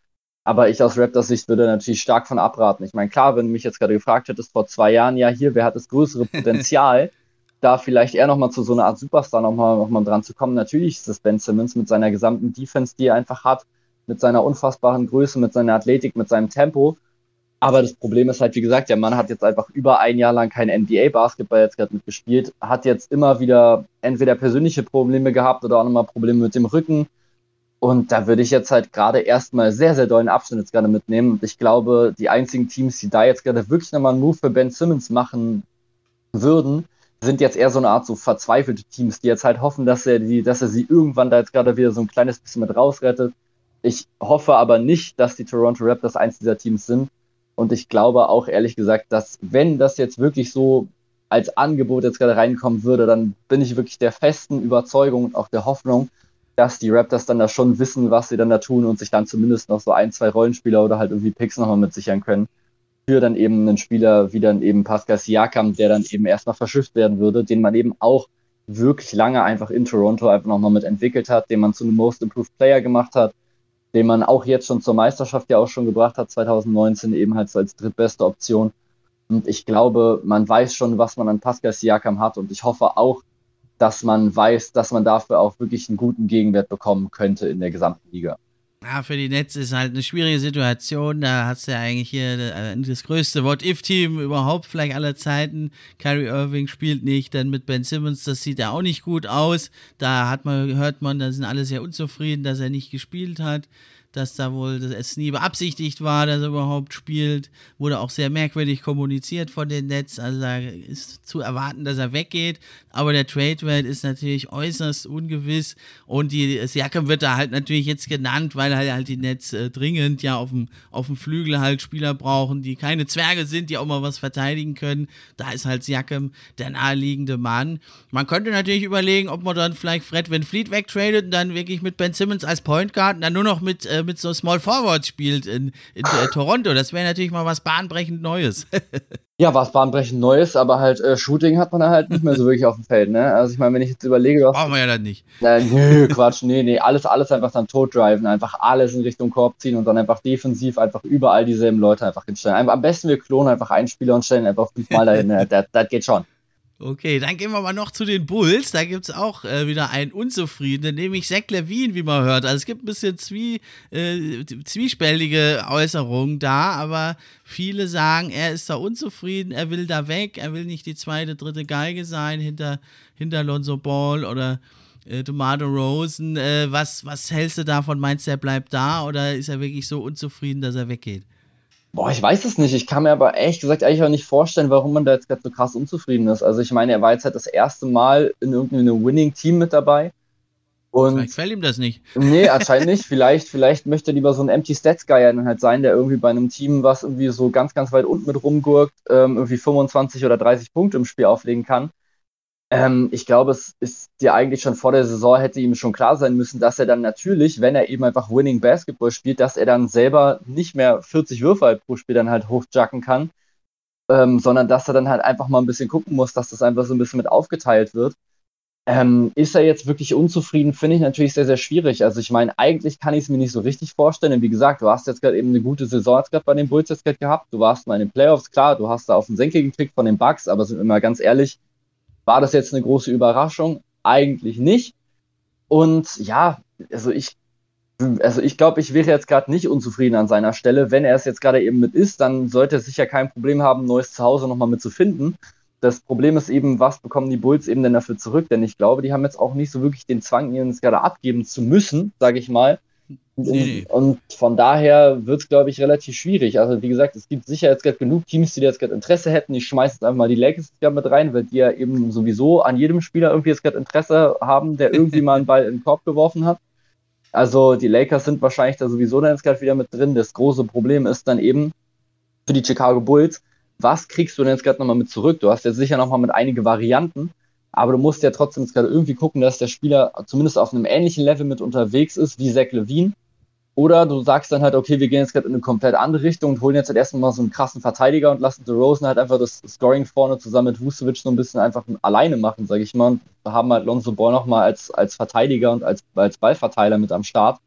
Aber ich aus Raptors Sicht würde natürlich stark von abraten. Ich meine, klar, wenn du mich jetzt gerade gefragt hättest, vor zwei Jahren, ja, hier, wer hat das größere Potenzial, da vielleicht eher nochmal zu so einer Art Superstar nochmal noch mal dran zu kommen. Natürlich ist es Ben Simmons mit seiner gesamten Defense, die er einfach hat, mit seiner unfassbaren Größe, mit seiner Athletik, mit seinem Tempo. Aber das Problem ist halt, wie gesagt, der Mann hat jetzt einfach über ein Jahr lang kein N B A-Basketball jetzt gerade mitgespielt, hat jetzt immer wieder entweder persönliche Probleme gehabt oder auch nochmal Probleme mit dem Rücken. Und da würde ich jetzt halt gerade erstmal sehr, sehr dollen Abstand jetzt gerade mitnehmen. Und ich glaube, die einzigen Teams, die da jetzt gerade wirklich nochmal einen Move für Ben Simmons machen würden, sind jetzt eher so eine Art so verzweifelte Teams, die jetzt halt hoffen, dass er die, dass er sie irgendwann da jetzt gerade wieder so ein kleines bisschen mit rausrettet. Ich hoffe aber nicht, dass die Toronto Raptors eins dieser Teams sind. Und ich glaube auch ehrlich gesagt, dass wenn das jetzt wirklich so als Angebot jetzt gerade reinkommen würde, dann bin ich wirklich der festen Überzeugung und auch der Hoffnung, dass die Raptors dann da schon wissen, was sie dann da tun und sich dann zumindest noch so ein, zwei Rollenspieler oder halt irgendwie Picks nochmal mit sichern können. Für dann eben einen Spieler wie dann eben Pascal Siakam, der dann eben erstmal verschifft werden würde, den man eben auch wirklich lange einfach in Toronto einfach nochmal mit entwickelt hat, den man zu einem Most Improved Player gemacht hat, den man auch jetzt schon zur Meisterschaft ja auch schon gebracht hat, zwanzig neunzehn eben halt so als drittbeste Option. Und ich glaube, man weiß schon, was man an Pascal Siakam hat und ich hoffe auch, dass man weiß, dass man dafür auch wirklich einen guten Gegenwert bekommen könnte in der gesamten Liga.
Ja, für die Nets ist halt eine schwierige Situation. Da hast du ja eigentlich hier das größte What-If-Team überhaupt vielleicht aller Zeiten. Kyrie Irving spielt nicht, dann mit Ben Simmons, das sieht ja auch nicht gut aus. Da hat man, hört man, da sind alle sehr unzufrieden, dass er nicht gespielt hat, dass da wohl es nie beabsichtigt war, dass er überhaupt spielt. Wurde auch sehr merkwürdig kommuniziert von den Nets. Also da ist zu erwarten, dass er weggeht. Aber der Trade-Wert ist natürlich äußerst ungewiss. Und die Siakam wird da halt natürlich jetzt genannt, weil halt, halt die Nets äh, dringend ja auf dem, auf dem Flügel halt Spieler brauchen, die keine Zwerge sind, die auch mal was verteidigen können. Da ist halt Siakam der naheliegende Mann. Man könnte natürlich überlegen, ob man dann vielleicht Fred VanVleet wegtradet und dann wirklich mit Ben Simmons als Point Guard und dann nur noch mit äh, mit so Small Forward spielt in, in äh, Toronto. Das wäre natürlich mal was bahnbrechend Neues.
Ja, was bahnbrechend Neues, aber halt äh, Shooting hat man da halt nicht mehr so wirklich auf dem Feld, ne? Also ich meine, wenn ich jetzt überlege, was...
Brauchen wir ja dann nicht.
Äh, nö, Quatsch, nee, nee, alles, alles einfach dann totdriven, einfach alles in Richtung Korb ziehen und dann einfach defensiv einfach überall dieselben Leute einfach hinstellen. Einfach, am besten wir klonen einfach einen Spieler und stellen einfach fünfmal dahin, ne? das, das geht schon.
Okay, dann gehen wir mal noch zu den Bulls. Da gibt es auch äh, wieder einen Unzufriedenen, nämlich Zach LaVine, wie man hört. Also es gibt ein bisschen zwie, äh, zwiespältige Äußerungen da, aber viele sagen, er ist da unzufrieden, er will da weg, er will nicht die zweite, dritte Geige sein hinter, hinter Lonzo Ball oder äh, DeMar DeRozan. Äh, was, was hältst du davon? Meinst du, er bleibt da oder ist er wirklich so unzufrieden, dass er weggeht?
Boah, ich weiß es nicht. Ich kann mir aber ehrlich gesagt eigentlich auch nicht vorstellen, warum man da jetzt gerade so krass unzufrieden ist. Also ich meine, er war jetzt halt das erste Mal in irgendeinem Winning-Team mit dabei. Und
vielleicht gefällt ihm das nicht.
Nee, anscheinend nicht. Vielleicht, vielleicht möchte er lieber so ein Empty Stats Guy dann halt sein, der irgendwie bei einem Team, was irgendwie so ganz, ganz weit unten mit rumgurkt, ähm, irgendwie fünfundzwanzig oder dreißig Punkte im Spiel auflegen kann. Ähm, ich glaube, es ist dir eigentlich schon vor der Saison hätte ihm schon klar sein müssen, dass er dann natürlich, wenn er eben einfach Winning Basketball spielt, dass er dann selber nicht mehr vierzig Würfe halt pro Spiel dann halt hochjacken kann, ähm, sondern dass er dann halt einfach mal ein bisschen gucken muss, dass das einfach so ein bisschen mit aufgeteilt wird. Ähm, ist er jetzt wirklich unzufrieden, finde ich natürlich sehr, sehr schwierig. Also ich meine, eigentlich kann ich es mir nicht so richtig vorstellen. Denn wie gesagt, du hast jetzt gerade eben eine gute Saison jetzt gerade bei den Bulls jetzt gerade gehabt. Du warst mal in den Playoffs, klar, du hast da auf den Senkel gekriegt von den Bucks, aber sind wir mal ganz ehrlich, war das jetzt eine große Überraschung? Eigentlich nicht. Und ja, also ich also ich glaube, ich wäre jetzt gerade nicht unzufrieden an seiner Stelle. Wenn er es jetzt gerade eben mit ist, dann sollte er sicher kein Problem haben, ein neues Zuhause nochmal mit zu finden. Das Problem ist eben, was bekommen die Bulls eben denn dafür zurück? Denn ich glaube, die haben jetzt auch nicht so wirklich den Zwang, ihn jetzt gerade abgeben zu müssen, sage ich mal. Nee. Und von daher wird es, glaube ich, relativ schwierig. Also wie gesagt, es gibt sicher jetzt gerade genug Teams, die jetzt gerade Interesse hätten. Ich schmeiße jetzt einfach mal die Lakers mit rein, weil die ja eben sowieso an jedem Spieler irgendwie jetzt gerade Interesse haben, der irgendwie mal einen Ball in den Korb geworfen hat. Also die Lakers sind wahrscheinlich da sowieso dann jetzt gerade wieder mit drin. Das große Problem ist dann eben für die Chicago Bulls, was kriegst du denn jetzt gerade nochmal mit zurück? Du hast jetzt sicher nochmal mit einige Varianten, aber du musst ja trotzdem jetzt gerade irgendwie gucken, dass der Spieler zumindest auf einem ähnlichen Level mit unterwegs ist wie Zach LaVine. Oder du sagst dann halt, okay, wir gehen jetzt gerade in eine komplett andere Richtung und holen jetzt halt erstmal so einen krassen Verteidiger und lassen DeRozan halt einfach das Scoring vorne zusammen mit Vucevic so ein bisschen einfach alleine machen, sage ich mal. Und haben halt Lonzo Ball nochmal als, als Verteidiger und als, als Ballverteiler mit am Start.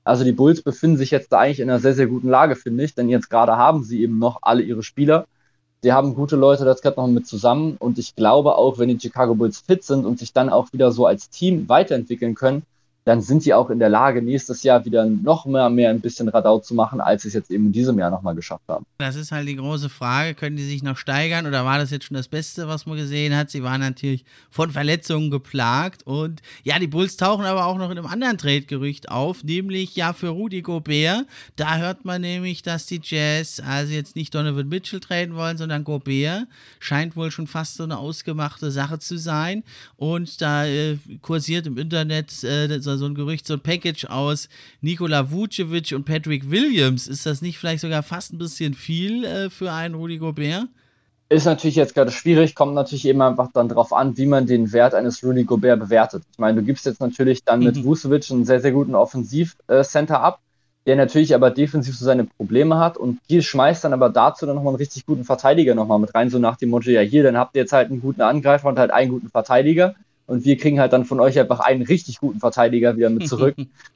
Also die Bulls befinden sich jetzt da eigentlich in einer sehr, sehr guten Lage, finde ich, denn jetzt gerade haben sie eben noch alle ihre Spieler. Die haben gute Leute das gerade noch mit zusammen und ich glaube auch, wenn die Chicago Bulls fit sind und sich dann auch wieder so als Team weiterentwickeln können, dann sind die auch in der Lage, nächstes Jahr wieder noch mehr, mehr ein bisschen Radau zu machen, als sie es jetzt eben in diesem Jahr nochmal geschafft haben.
Das ist halt die große Frage, können die sich noch steigern oder war das jetzt schon das Beste, was man gesehen hat? Sie waren natürlich von Verletzungen geplagt und ja, die Bulls tauchen aber auch noch in einem anderen Trade-Gerücht auf, nämlich ja für Rudy Gobert. Da hört man nämlich, dass die Jazz also jetzt nicht Donovan Mitchell traden wollen, sondern Gobert. Scheint wohl schon fast so eine ausgemachte Sache zu sein und da äh, kursiert im Internet äh, so, so ein Gerücht, so ein Package aus Nikola Vucevic und Patrick Williams. Ist das nicht vielleicht sogar fast ein bisschen viel äh, für einen Rudy Gobert?
Ist natürlich jetzt gerade schwierig, kommt natürlich eben einfach dann drauf an, wie man den Wert eines Rudy Gobert bewertet. Ich meine, du gibst jetzt natürlich dann mit Vucevic einen sehr, sehr guten Offensiv-Center ab, der natürlich aber defensiv so seine Probleme hat und die schmeißt dann aber dazu dann nochmal einen richtig guten Verteidiger nochmal mit rein, so nach dem Motto, ja hier, dann habt ihr jetzt halt einen guten Angreifer und halt einen guten Verteidiger und wir kriegen halt dann von euch einfach einen richtig guten Verteidiger wieder mit zurück.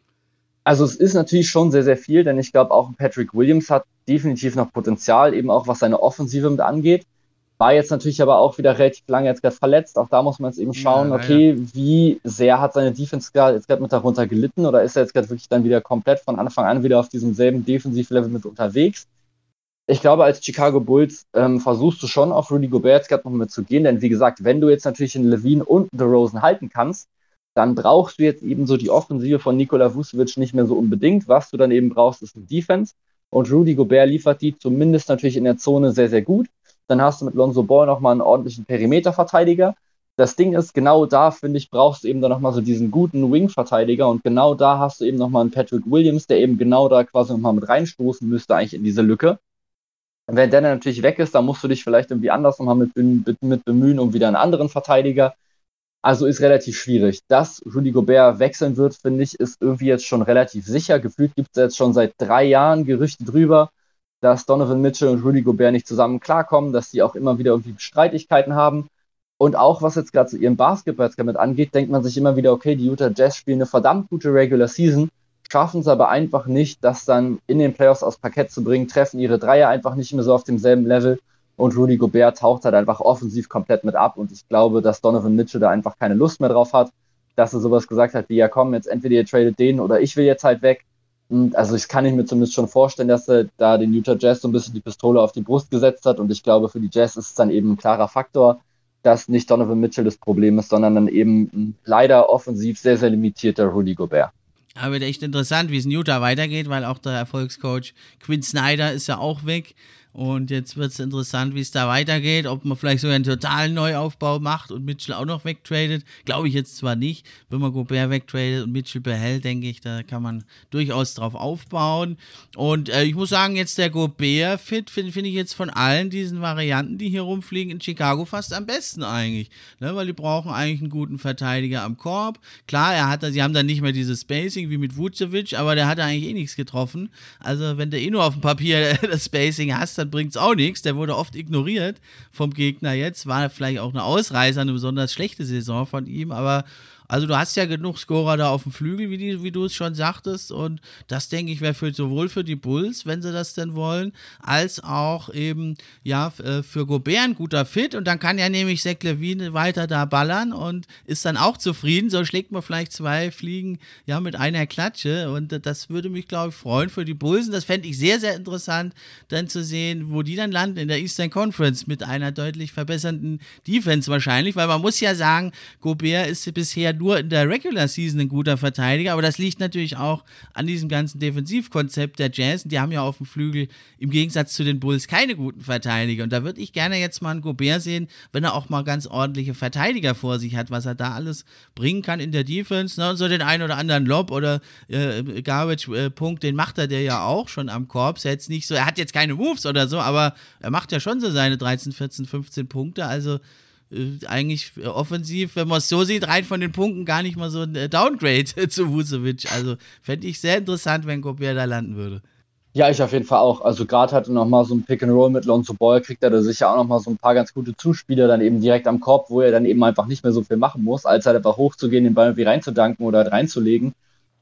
Also es ist natürlich schon sehr, sehr viel, denn ich glaube auch Patrick Williams hat definitiv noch Potenzial, eben auch was seine Offensive mit angeht. War jetzt natürlich aber auch wieder relativ lange jetzt gerade verletzt. Auch da muss man jetzt eben schauen, ja, okay, wie sehr hat seine Defense jetzt gerade mit darunter gelitten oder ist er jetzt gerade wirklich dann wieder komplett von Anfang an wieder auf diesem selben Defensivlevel mit unterwegs? Ich glaube, als Chicago Bulls ähm, versuchst du schon auf Rudy Gobert jetzt gerade noch mit zu gehen, denn wie gesagt, wenn du jetzt natürlich in Levine und DeRozan halten kannst, dann brauchst du jetzt eben so die Offensive von Nikola Vucevic nicht mehr so unbedingt. Was du dann eben brauchst, ist ein Defense. Und Rudy Gobert liefert die zumindest natürlich in der Zone sehr, sehr gut. Dann hast du mit Lonzo Ball nochmal einen ordentlichen Perimeterverteidiger. Das Ding ist, genau da, finde ich, brauchst du eben dann nochmal so diesen guten Wing-Verteidiger. Und genau da hast du eben nochmal einen Patrick Williams, der eben genau da quasi nochmal mit reinstoßen müsste eigentlich in diese Lücke. Und wenn der dann natürlich weg ist, dann musst du dich vielleicht irgendwie anders nochmal mit, mit, mit bemühen, um wieder einen anderen Verteidiger. Also ist relativ schwierig. Dass Rudy Gobert wechseln wird, finde ich, ist irgendwie jetzt schon relativ sicher. Gefühlt gibt es jetzt schon seit drei Jahren Gerüchte drüber, dass Donovan Mitchell und Rudy Gobert nicht zusammen klarkommen, dass sie auch immer wieder irgendwie Streitigkeiten haben. Und auch was jetzt gerade zu ihrem Basketball damit angeht, denkt man sich immer wieder, okay, die Utah Jazz spielen eine verdammt gute Regular Season, schaffen es aber einfach nicht, das dann in den Playoffs aufs Parkett zu bringen, treffen ihre Dreier einfach nicht mehr so auf demselben Level. Und Rudy Gobert taucht halt einfach offensiv komplett mit ab. Und ich glaube, dass Donovan Mitchell da einfach keine Lust mehr drauf hat, dass er sowas gesagt hat wie, ja komm, jetzt entweder ihr tradet den oder ich will jetzt halt weg. Und also ich kann ich mir zumindest schon vorstellen, dass er da den Utah Jazz so ein bisschen die Pistole auf die Brust gesetzt hat. Und ich glaube, für die Jazz ist es dann eben ein klarer Faktor, dass nicht Donovan Mitchell das Problem ist, sondern dann eben ein leider offensiv sehr, sehr limitierter Rudy Gobert.
Aber wird echt interessant, wie es in Utah weitergeht, weil auch der Erfolgscoach Quinn Snyder ist ja auch weg. Und jetzt wird es interessant, wie es da weitergeht, ob man vielleicht sogar einen totalen Neuaufbau macht und Mitchell auch noch wegtradet. Glaube ich jetzt zwar nicht, wenn man Gobert wegtradet und Mitchell behält, denke ich, da kann man durchaus drauf aufbauen. Und äh, ich muss sagen, jetzt der Gobert-Fit finde find ich jetzt von allen diesen Varianten, die hier rumfliegen, in Chicago fast am besten eigentlich. Ne? Weil die brauchen eigentlich einen guten Verteidiger am Korb. Klar, er hat, sie haben dann nicht mehr dieses Spacing wie mit Vucevic, aber der hat eigentlich eh nichts getroffen. Also wenn du eh nur auf dem Papier das Spacing hast, dann bringt es auch nichts. Der wurde oft ignoriert vom Gegner jetzt. War vielleicht auch eine Ausreißer, eine besonders schlechte Saison von ihm, aber also du hast ja genug Scorer da auf dem Flügel, wie, die, wie du es schon sagtest, und das, denke ich, wäre für, sowohl für die Bulls, wenn sie das denn wollen, als auch eben, ja, für Gobert ein guter Fit, und dann kann ja nämlich Zach LaVine weiter da ballern und ist dann auch zufrieden, so schlägt man vielleicht zwei Fliegen, ja, mit einer Klatsche, und das würde mich, glaube ich, freuen für die Bulls, und das fände ich sehr, sehr interessant, dann zu sehen, wo die dann landen in der Eastern Conference mit einer deutlich verbesserten Defense wahrscheinlich, weil man muss ja sagen, Gobert ist bisher nur in der Regular Season ein guter Verteidiger, aber das liegt natürlich auch an diesem ganzen Defensivkonzept der Jazz. Die haben ja auf dem Flügel im Gegensatz zu den Bulls keine guten Verteidiger, und da würde ich gerne jetzt mal einen Gobert sehen, wenn er auch mal ganz ordentliche Verteidiger vor sich hat, was er da alles bringen kann in der Defense, ne? Und so den einen oder anderen Lob oder äh, Garbage-Punkt, den macht er der ja auch schon am Korb. Ist ja jetzt nicht so, er hat jetzt keine Moves oder so, aber er macht ja schon so seine dreizehn, vierzehn, fünfzehn Punkte, also eigentlich offensiv, wenn man es so sieht, rein von den Punkten gar nicht mal so ein Downgrade zu Vucevic. Also fände ich sehr interessant, wenn Gobert da landen würde.
Ja, ich auf jeden Fall auch. Also gerade hatte noch mal so ein Pick-and-Roll mit Lonzo Ball, kriegt er da sicher auch noch mal so ein paar ganz gute Zuspieler dann eben direkt am Korb, wo er dann eben einfach nicht mehr so viel machen muss, als halt einfach hochzugehen, den Ball irgendwie reinzudanken oder halt reinzulegen.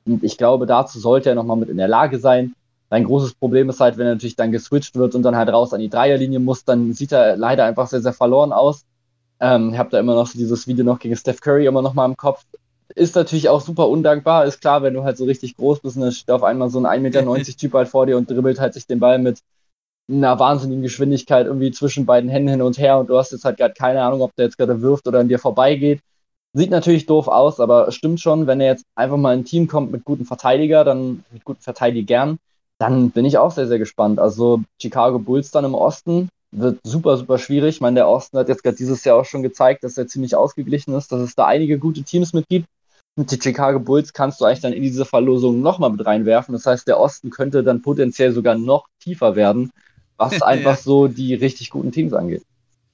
Und ich glaube, dazu sollte er nochmal mit in der Lage sein. Sein großes Problem ist halt, wenn er natürlich dann geswitcht wird und dann halt raus an die Dreierlinie muss, dann sieht er leider einfach sehr, sehr verloren aus. Ähm, ich habe da immer noch so dieses Video noch gegen Steph Curry immer noch mal im Kopf. Ist natürlich auch super undankbar, ist klar, wenn du halt so richtig groß bist und dann steht auf einmal so ein ein Meter neunzig Typ halt vor dir und dribbelt halt sich den Ball mit einer wahnsinnigen Geschwindigkeit irgendwie zwischen beiden Händen hin und her und du hast jetzt halt gerade keine Ahnung, ob der jetzt gerade wirft oder an dir vorbeigeht. Sieht natürlich doof aus, aber stimmt schon, wenn er jetzt einfach mal in ein Team kommt mit guten Verteidiger, dann mit guten Verteidigern, dann bin ich auch sehr, sehr gespannt. Also Chicago Bulls dann im Osten wird super, super schwierig. Ich meine, der Osten hat jetzt gerade dieses Jahr auch schon gezeigt, dass er ziemlich ausgeglichen ist, dass es da einige gute Teams mit gibt. Und die Chicago Bulls kannst du eigentlich dann in diese Verlosung nochmal mit reinwerfen. Das heißt, der Osten könnte dann potenziell sogar noch tiefer werden, was einfach
Ja.
so die richtig guten Teams angeht.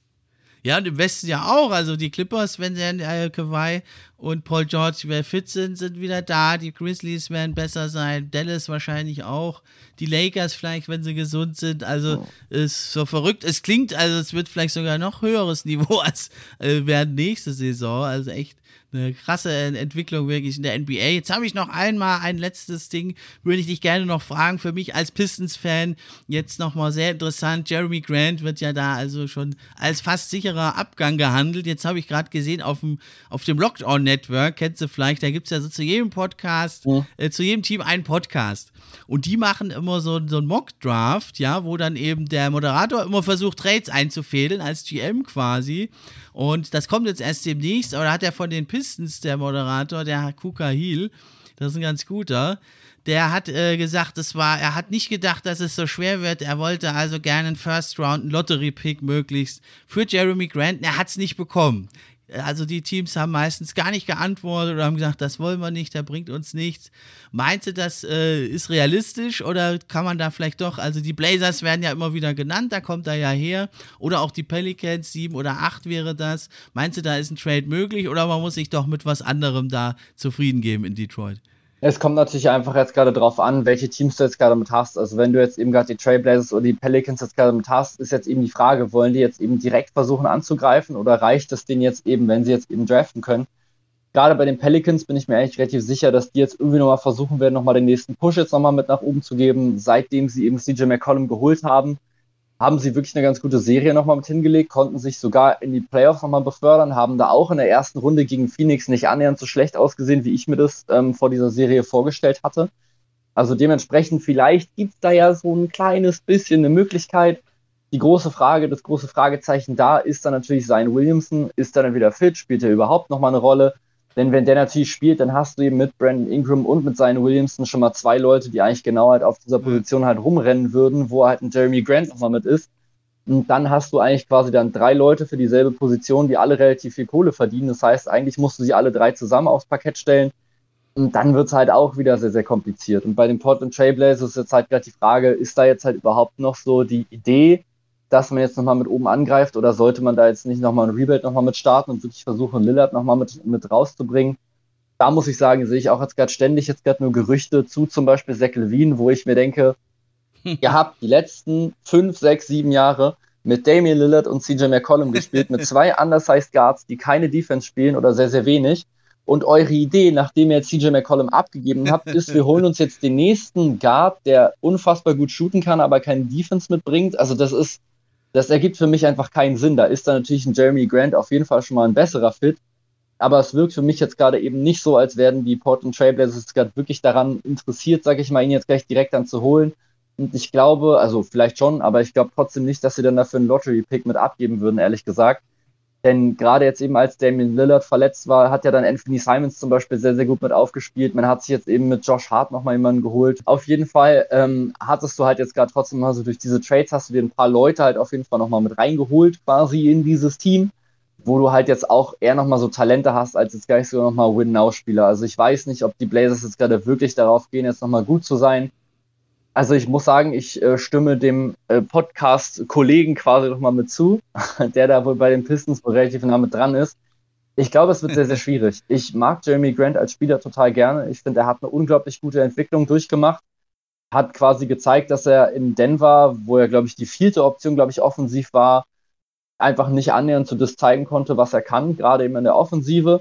Ja, und im Westen ja auch. Also die Clippers, wenn sie äh, Kawhi und Paul George wieder fit sind, sind wieder da. Die Grizzlies werden besser sein. Dallas wahrscheinlich auch. Die Lakers vielleicht, wenn sie gesund sind. Also oh. Ist so verrückt. Es klingt, also es wird vielleicht sogar noch höheres Niveau als äh, während nächste Saison. Also echt eine krasse Entwicklung wirklich in der N B A. Jetzt habe ich noch einmal ein letztes Ding, würde ich dich gerne noch fragen, für mich als Pistons-Fan jetzt nochmal sehr interessant. Jeremy Grant wird ja da also schon als fast sicherer Abgang gehandelt. Jetzt habe ich gerade gesehen auf dem, auf dem Locked On Network, kennst du vielleicht, da gibt es ja so zu jedem Podcast, ja. äh, zu jedem Team einen Podcast. Und die machen immer so, so einen Mock-Draft, ja, wo dann eben der Moderator immer versucht, Trades einzufädeln, als G M quasi. Und das kommt jetzt erst demnächst, aber da hat er von den Pistons, der Moderator, der Kuka Hill, das ist ein ganz guter, der hat äh, gesagt, das war, er hat nicht gedacht, dass es so schwer wird. Er wollte also gerne einen First-Round, einen Lottery-Pick möglichst für Jeremy Grant. Er hat es nicht bekommen. Also die Teams haben meistens gar nicht geantwortet oder haben gesagt, das wollen wir nicht, der bringt uns nichts. Meinst du, das äh, ist realistisch oder kann man da vielleicht doch, also die Blazers werden ja immer wieder genannt, da kommt er ja her. Oder auch die Pelicans, sieben oder acht wäre das. Meinst du, da ist ein Trade möglich oder man muss sich doch mit was anderem da zufrieden geben in Detroit?
Es kommt natürlich einfach jetzt gerade drauf an, welche Teams du jetzt gerade mit hast. Also wenn du jetzt eben gerade die Trailblazers oder die Pelicans jetzt gerade mit hast, ist jetzt eben die Frage, wollen die jetzt eben direkt versuchen anzugreifen oder reicht es denen jetzt eben, wenn sie jetzt eben draften können? Gerade bei den Pelicans bin ich mir eigentlich relativ sicher, dass die jetzt irgendwie nochmal versuchen werden, nochmal den nächsten Push jetzt nochmal mit nach oben zu geben, seitdem sie eben C J McCollum geholt haben. Haben sie wirklich eine ganz gute Serie nochmal mit hingelegt, konnten sich sogar in die Playoffs nochmal befördern, haben da auch in der ersten Runde gegen Phoenix nicht annähernd so schlecht ausgesehen, wie ich mir das ähm, vor dieser Serie vorgestellt hatte. Also dementsprechend, vielleicht gibt es da ja so ein kleines bisschen eine Möglichkeit. Die große Frage, das große Fragezeichen da ist dann natürlich Zion Williamson. Ist er dann wieder fit? Spielt er überhaupt nochmal eine Rolle? Denn wenn der natürlich spielt, dann hast du eben mit Brandon Ingram und mit Zion Williamson schon mal zwei Leute, die eigentlich genau halt auf dieser Position halt rumrennen würden, wo halt ein Jeremy Grant nochmal mit ist. Und dann hast du eigentlich quasi dann drei Leute für dieselbe Position, die alle relativ viel Kohle verdienen. Das heißt, eigentlich musst du sie alle drei zusammen aufs Parkett stellen. Und dann wird es halt auch wieder sehr, sehr kompliziert. Und bei den Portland Trailblazers ist jetzt halt gerade die Frage, ist da jetzt halt überhaupt noch so die Idee, dass man jetzt nochmal mit oben angreift oder sollte man da jetzt nicht nochmal ein Rebuild nochmal mit starten und wirklich versuchen, Lillard nochmal mit, mit rauszubringen? Da muss ich sagen, sehe ich auch jetzt gerade ständig jetzt gerade nur Gerüchte zu zum Beispiel Zach LaVine, wo ich mir denke, ihr habt die letzten fünf, sechs, sieben Jahre mit Damian Lillard und C J McCollum gespielt, mit zwei undersized Guards, die keine Defense spielen oder sehr, sehr wenig. Und eure Idee, nachdem ihr C J McCollum abgegeben habt, ist, wir holen uns jetzt den nächsten Guard, der unfassbar gut shooten kann, aber keine Defense mitbringt. Also das ist Das ergibt für mich einfach keinen Sinn. Da ist dann natürlich ein Jeremy Grant auf jeden Fall schon mal ein besserer Fit. Aber es wirkt für mich jetzt gerade eben nicht so, als wären die Portland Trailblazers gerade wirklich daran interessiert, sage ich mal, ihn jetzt gleich direkt dann zu holen. Und ich glaube, also vielleicht schon, aber ich glaube trotzdem nicht, dass sie dann dafür einen Lottery-Pick mit abgeben würden, ehrlich gesagt. Denn gerade jetzt eben, als Damian Lillard verletzt war, hat ja dann Anthony Simons zum Beispiel sehr, sehr gut mit aufgespielt. Man hat sich jetzt eben mit Josh Hart nochmal jemanden geholt. Auf jeden Fall ähm, hattest du halt jetzt gerade trotzdem mal so durch diese Trades hast du dir ein paar Leute halt auf jeden Fall nochmal mit reingeholt quasi in dieses Team, wo du halt jetzt auch eher nochmal so Talente hast, als jetzt gleich sogar nochmal Win-Now-Spieler. Also ich weiß nicht, ob die Blazers jetzt gerade wirklich darauf gehen, jetzt nochmal gut zu sein. Also ich muss sagen, ich äh, stimme dem äh, Podcast-Kollegen quasi nochmal mit zu, der da wohl bei den Pistons wohl relativ nah mit dran ist. Ich glaube, es wird sehr, sehr schwierig. Ich mag Jeremy Grant als Spieler total gerne. Ich finde, er hat eine unglaublich gute Entwicklung durchgemacht. Hat quasi gezeigt, dass er in Denver, wo er, glaube ich, die vierte Option, glaube ich, offensiv war, einfach nicht annähernd zu das zeigen konnte, was er kann, gerade eben in der Offensive.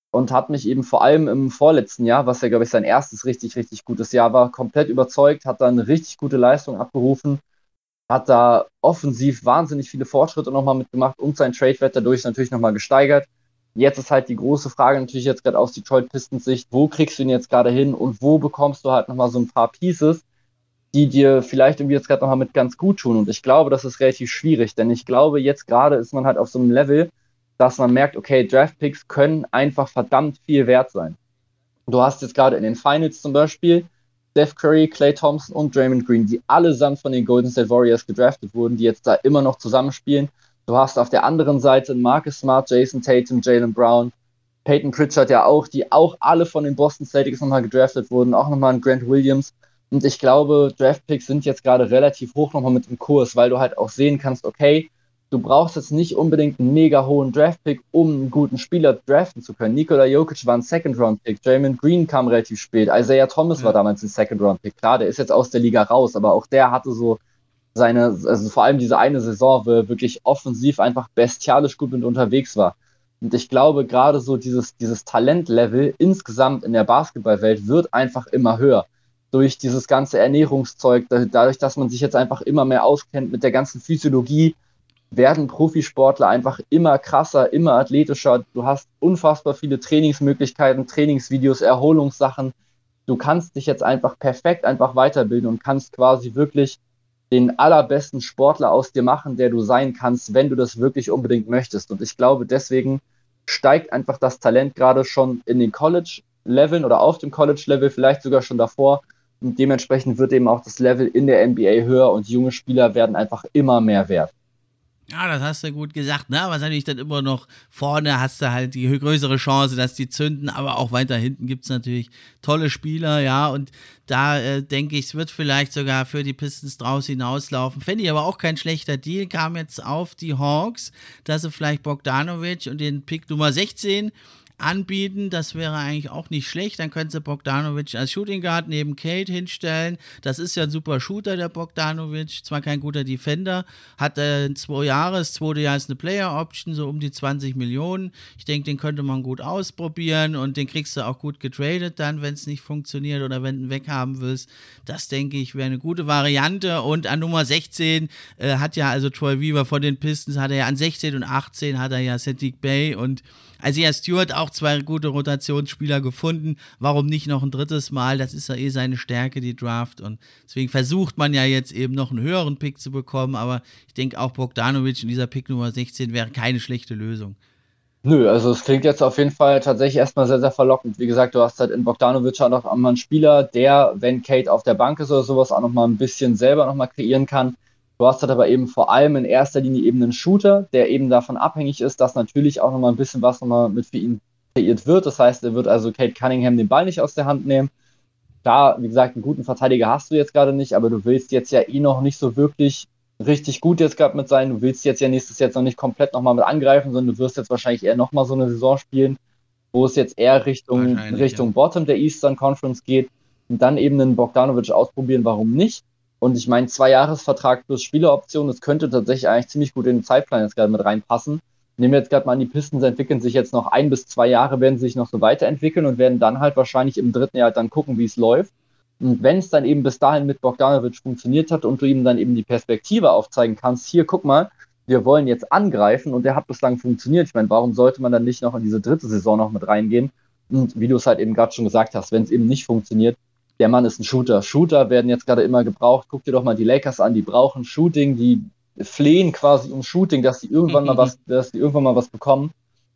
und hat mich eben vor allem im vorletzten Jahr, was ja, glaube ich, sein erstes richtig, richtig gutes Jahr war, komplett überzeugt, hat dann eine richtig gute Leistung abgerufen, hat da offensiv wahnsinnig viele Fortschritte nochmal mitgemacht und sein Trade-Wert dadurch natürlich nochmal gesteigert. Jetzt ist halt die große Frage natürlich jetzt gerade aus Detroit Pistons Sicht, wo kriegst du ihn jetzt gerade hin und wo bekommst du halt nochmal so ein paar Pieces, die dir vielleicht irgendwie jetzt gerade nochmal mit ganz gut tun. Und ich glaube, das ist relativ schwierig, denn ich glaube, jetzt gerade ist man halt auf so einem Level, dass man merkt, okay, Draftpicks können einfach verdammt viel wert sein. Du hast jetzt gerade in den Finals zum Beispiel Steph Curry, Klay Thompson und Draymond Green, die allesamt von den Golden State Warriors gedraftet wurden, die jetzt da immer noch zusammenspielen. Du hast auf der anderen Seite Marcus Smart, Jason Tatum, Jaylen Brown, Peyton Pritchard ja auch, die auch alle von den Boston Celtics nochmal gedraftet wurden, auch nochmal ein Grant Williams. Und ich glaube, Draftpicks sind jetzt gerade relativ hoch nochmal mit dem Kurs, weil du halt auch sehen kannst, okay, du brauchst jetzt nicht unbedingt einen mega hohen Draftpick, um einen guten Spieler draften zu können. Nikola Jokic war ein Second-Round-Pick, Draymond Green kam relativ spät, Isaiah Thomas ja. war damals ein Second-Round-Pick. Klar, der ist jetzt aus der Liga raus, aber auch der hatte so seine, also vor allem diese eine Saison, wo er wirklich offensiv einfach bestialisch gut mit unterwegs war. Und ich glaube, gerade so dieses, dieses Talentlevel insgesamt in der Basketballwelt wird einfach immer höher. Durch dieses ganze Ernährungszeug, dadurch, dass man sich jetzt einfach immer mehr auskennt mit der ganzen Physiologie, werden Profisportler einfach immer krasser, immer athletischer. Du hast unfassbar viele Trainingsmöglichkeiten, Trainingsvideos, Erholungssachen. Du kannst dich jetzt einfach perfekt einfach weiterbilden und kannst quasi wirklich den allerbesten Sportler aus dir machen, der du sein kannst, wenn du das wirklich unbedingt möchtest. Und ich glaube, deswegen steigt einfach das Talent gerade schon in den College-Leveln oder auf dem College-Level, vielleicht sogar schon davor. Und dementsprechend wird eben auch das Level in der N B A höher und junge Spieler werden einfach immer mehr wert.
Ja, das hast du gut gesagt, ne? Aber natürlich dann immer noch vorne hast du halt die größere Chance, dass die zünden, aber auch weiter hinten gibt es natürlich tolle Spieler, ja, und da äh, denke ich, es wird vielleicht sogar für die Pistons draus hinauslaufen. Fände ich aber auch kein schlechter Deal, kam jetzt auf die Hawks, dass sie vielleicht Bogdanovic und den Pick Nummer sechzehn anbieten, das wäre eigentlich auch nicht schlecht, dann könnte Bogdanovic als Shooting Guard neben Kate hinstellen, das ist ja ein super Shooter, der Bogdanovic, zwar kein guter Defender, hat äh, zwei Jahre, das zweite Jahr ist eine Player Option, so um die zwanzig Millionen, ich denke, den könnte man gut ausprobieren und den kriegst du auch gut getradet dann, wenn es nicht funktioniert oder wenn du ihn weghaben willst, das denke ich wäre eine gute Variante und an Nummer sechzehn äh, hat ja also Troy Weaver von den Pistons, hat er ja an sechzehn und achtzehn hat er ja Saddiq Bey und Isaiah Stewart auch zwei gute Rotationsspieler gefunden. Warum nicht noch ein drittes Mal? Das ist ja eh seine Stärke, die Draft. Und deswegen versucht man ja jetzt eben noch einen höheren Pick zu bekommen. Aber ich denke auch Bogdanovic in dieser Pick Nummer sechzehn wäre keine schlechte Lösung.
Nö, also es klingt jetzt auf jeden Fall tatsächlich erstmal sehr, sehr verlockend. Wie gesagt, du hast halt in Bogdanovic auch noch einmal einen Spieler, der, wenn Kate auf der Bank ist oder sowas, auch nochmal ein bisschen selber nochmal kreieren kann. Du hast halt aber eben vor allem in erster Linie eben einen Shooter, der eben davon abhängig ist, dass natürlich auch nochmal ein bisschen was nochmal mit für ihn kreiert wird. Das heißt, er wird also Kate Cunningham den Ball nicht aus der Hand nehmen. Klar, wie gesagt, einen guten Verteidiger hast du jetzt gerade nicht, aber du willst jetzt ja eh noch nicht so wirklich richtig gut jetzt gerade mit sein. Du willst jetzt ja nächstes Jahr noch nicht komplett nochmal mit angreifen, sondern du wirst jetzt wahrscheinlich eher nochmal so eine Saison spielen, wo es jetzt eher Richtung, Richtung ja. Bottom der Eastern Conference geht und dann eben einen Bogdanovic ausprobieren, warum nicht? Und ich meine, Zwei-Jahres-Vertrag plus Spieleroption, das könnte tatsächlich eigentlich ziemlich gut in den Zeitplan jetzt gerade mit reinpassen. Nehmen wir jetzt gerade mal an, die Pistons entwickeln sich jetzt noch ein bis zwei Jahre, werden sie sich noch so weiterentwickeln und werden dann halt wahrscheinlich im dritten Jahr dann gucken, wie es läuft. Und wenn es dann eben bis dahin mit Bogdanovic funktioniert hat und du ihm dann eben die Perspektive aufzeigen kannst, hier, guck mal, wir wollen jetzt angreifen und der hat bislang funktioniert. Ich meine, warum sollte man dann nicht noch in diese dritte Saison noch mit reingehen? Und wie du es halt eben gerade schon gesagt hast, wenn es eben nicht funktioniert, der Mann ist ein Shooter. Shooter werden jetzt gerade immer gebraucht. Guck dir doch mal die Lakers an, die brauchen Shooting, die flehen quasi um Shooting, dass sie irgendwann mal was, dass die irgendwann mal was bekommen.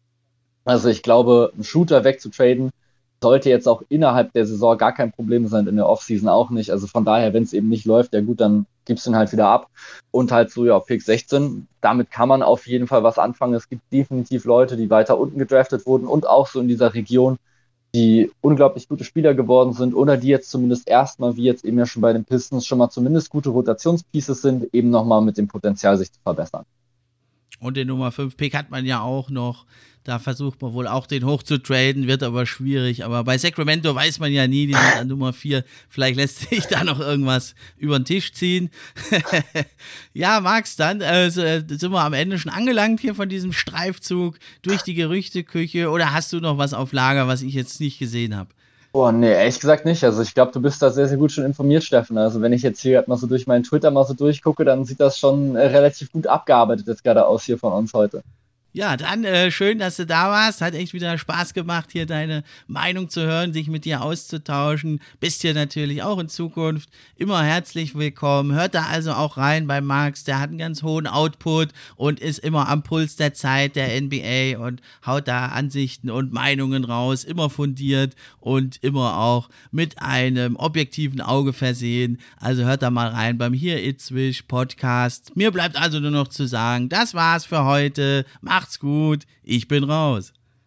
Also ich glaube, einen Shooter wegzutraden, sollte jetzt auch innerhalb der Saison gar kein Problem sein, in der Offseason auch nicht. Also von daher, wenn es eben nicht läuft, ja gut, dann gibst du ihn halt wieder ab. Und halt so, ja, auf Pick sechzehn, damit kann man auf jeden Fall was anfangen. Es gibt definitiv Leute, die weiter unten gedraftet wurden und auch so in dieser Region, die unglaublich gute Spieler geworden sind oder die jetzt zumindest erstmal, wie jetzt eben ja schon bei den Pistons, schon mal zumindest gute Rotationspieces sind, eben nochmal mit dem Potenzial, sich zu verbessern.
Und den Nummer fünf Pick hat man ja auch noch. Da versucht man wohl auch den hoch zu traden, wird aber schwierig. Aber bei Sacramento weiß man ja nie, die sind an Nummer vier. Vielleicht lässt sich da noch irgendwas über den Tisch ziehen. Ja, Max, dann äh, sind wir am Ende schon angelangt hier von diesem Streifzug durch die Gerüchteküche. Oder hast du noch was auf Lager, was ich jetzt nicht gesehen habe?
Boah, nee, ehrlich gesagt nicht. Also ich glaube, du bist da sehr, sehr gut schon informiert, Steffen. Also wenn ich jetzt hier gerade mal so durch meinen Twitter mal so durchgucke, dann sieht das schon äh, relativ gut abgearbeitet jetzt gerade aus hier von uns heute.
Ja, dann äh, schön, dass du da warst. Hat echt wieder Spaß gemacht, hier deine Meinung zu hören, sich mit dir auszutauschen. Bist hier natürlich auch in Zukunft immer herzlich willkommen. Hört da also auch rein bei Max. Der hat einen ganz hohen Output und ist immer am Puls der Zeit der N B A und haut da Ansichten und Meinungen raus. Immer fundiert und immer auch mit einem objektiven Auge versehen. Also hört da mal rein beim Here It's Wish Podcast. Mir bleibt also nur noch zu sagen, das war's für heute. Macht's gut, ich bin raus.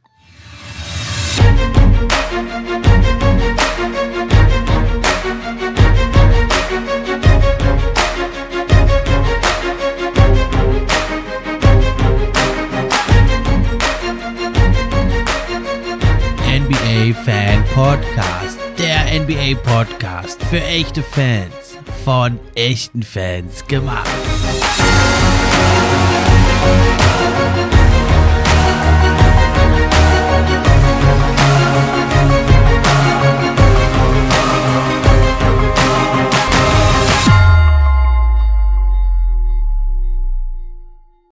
N B A Fan Podcast, der N B A Podcast für echte Fans, von echten Fans gemacht.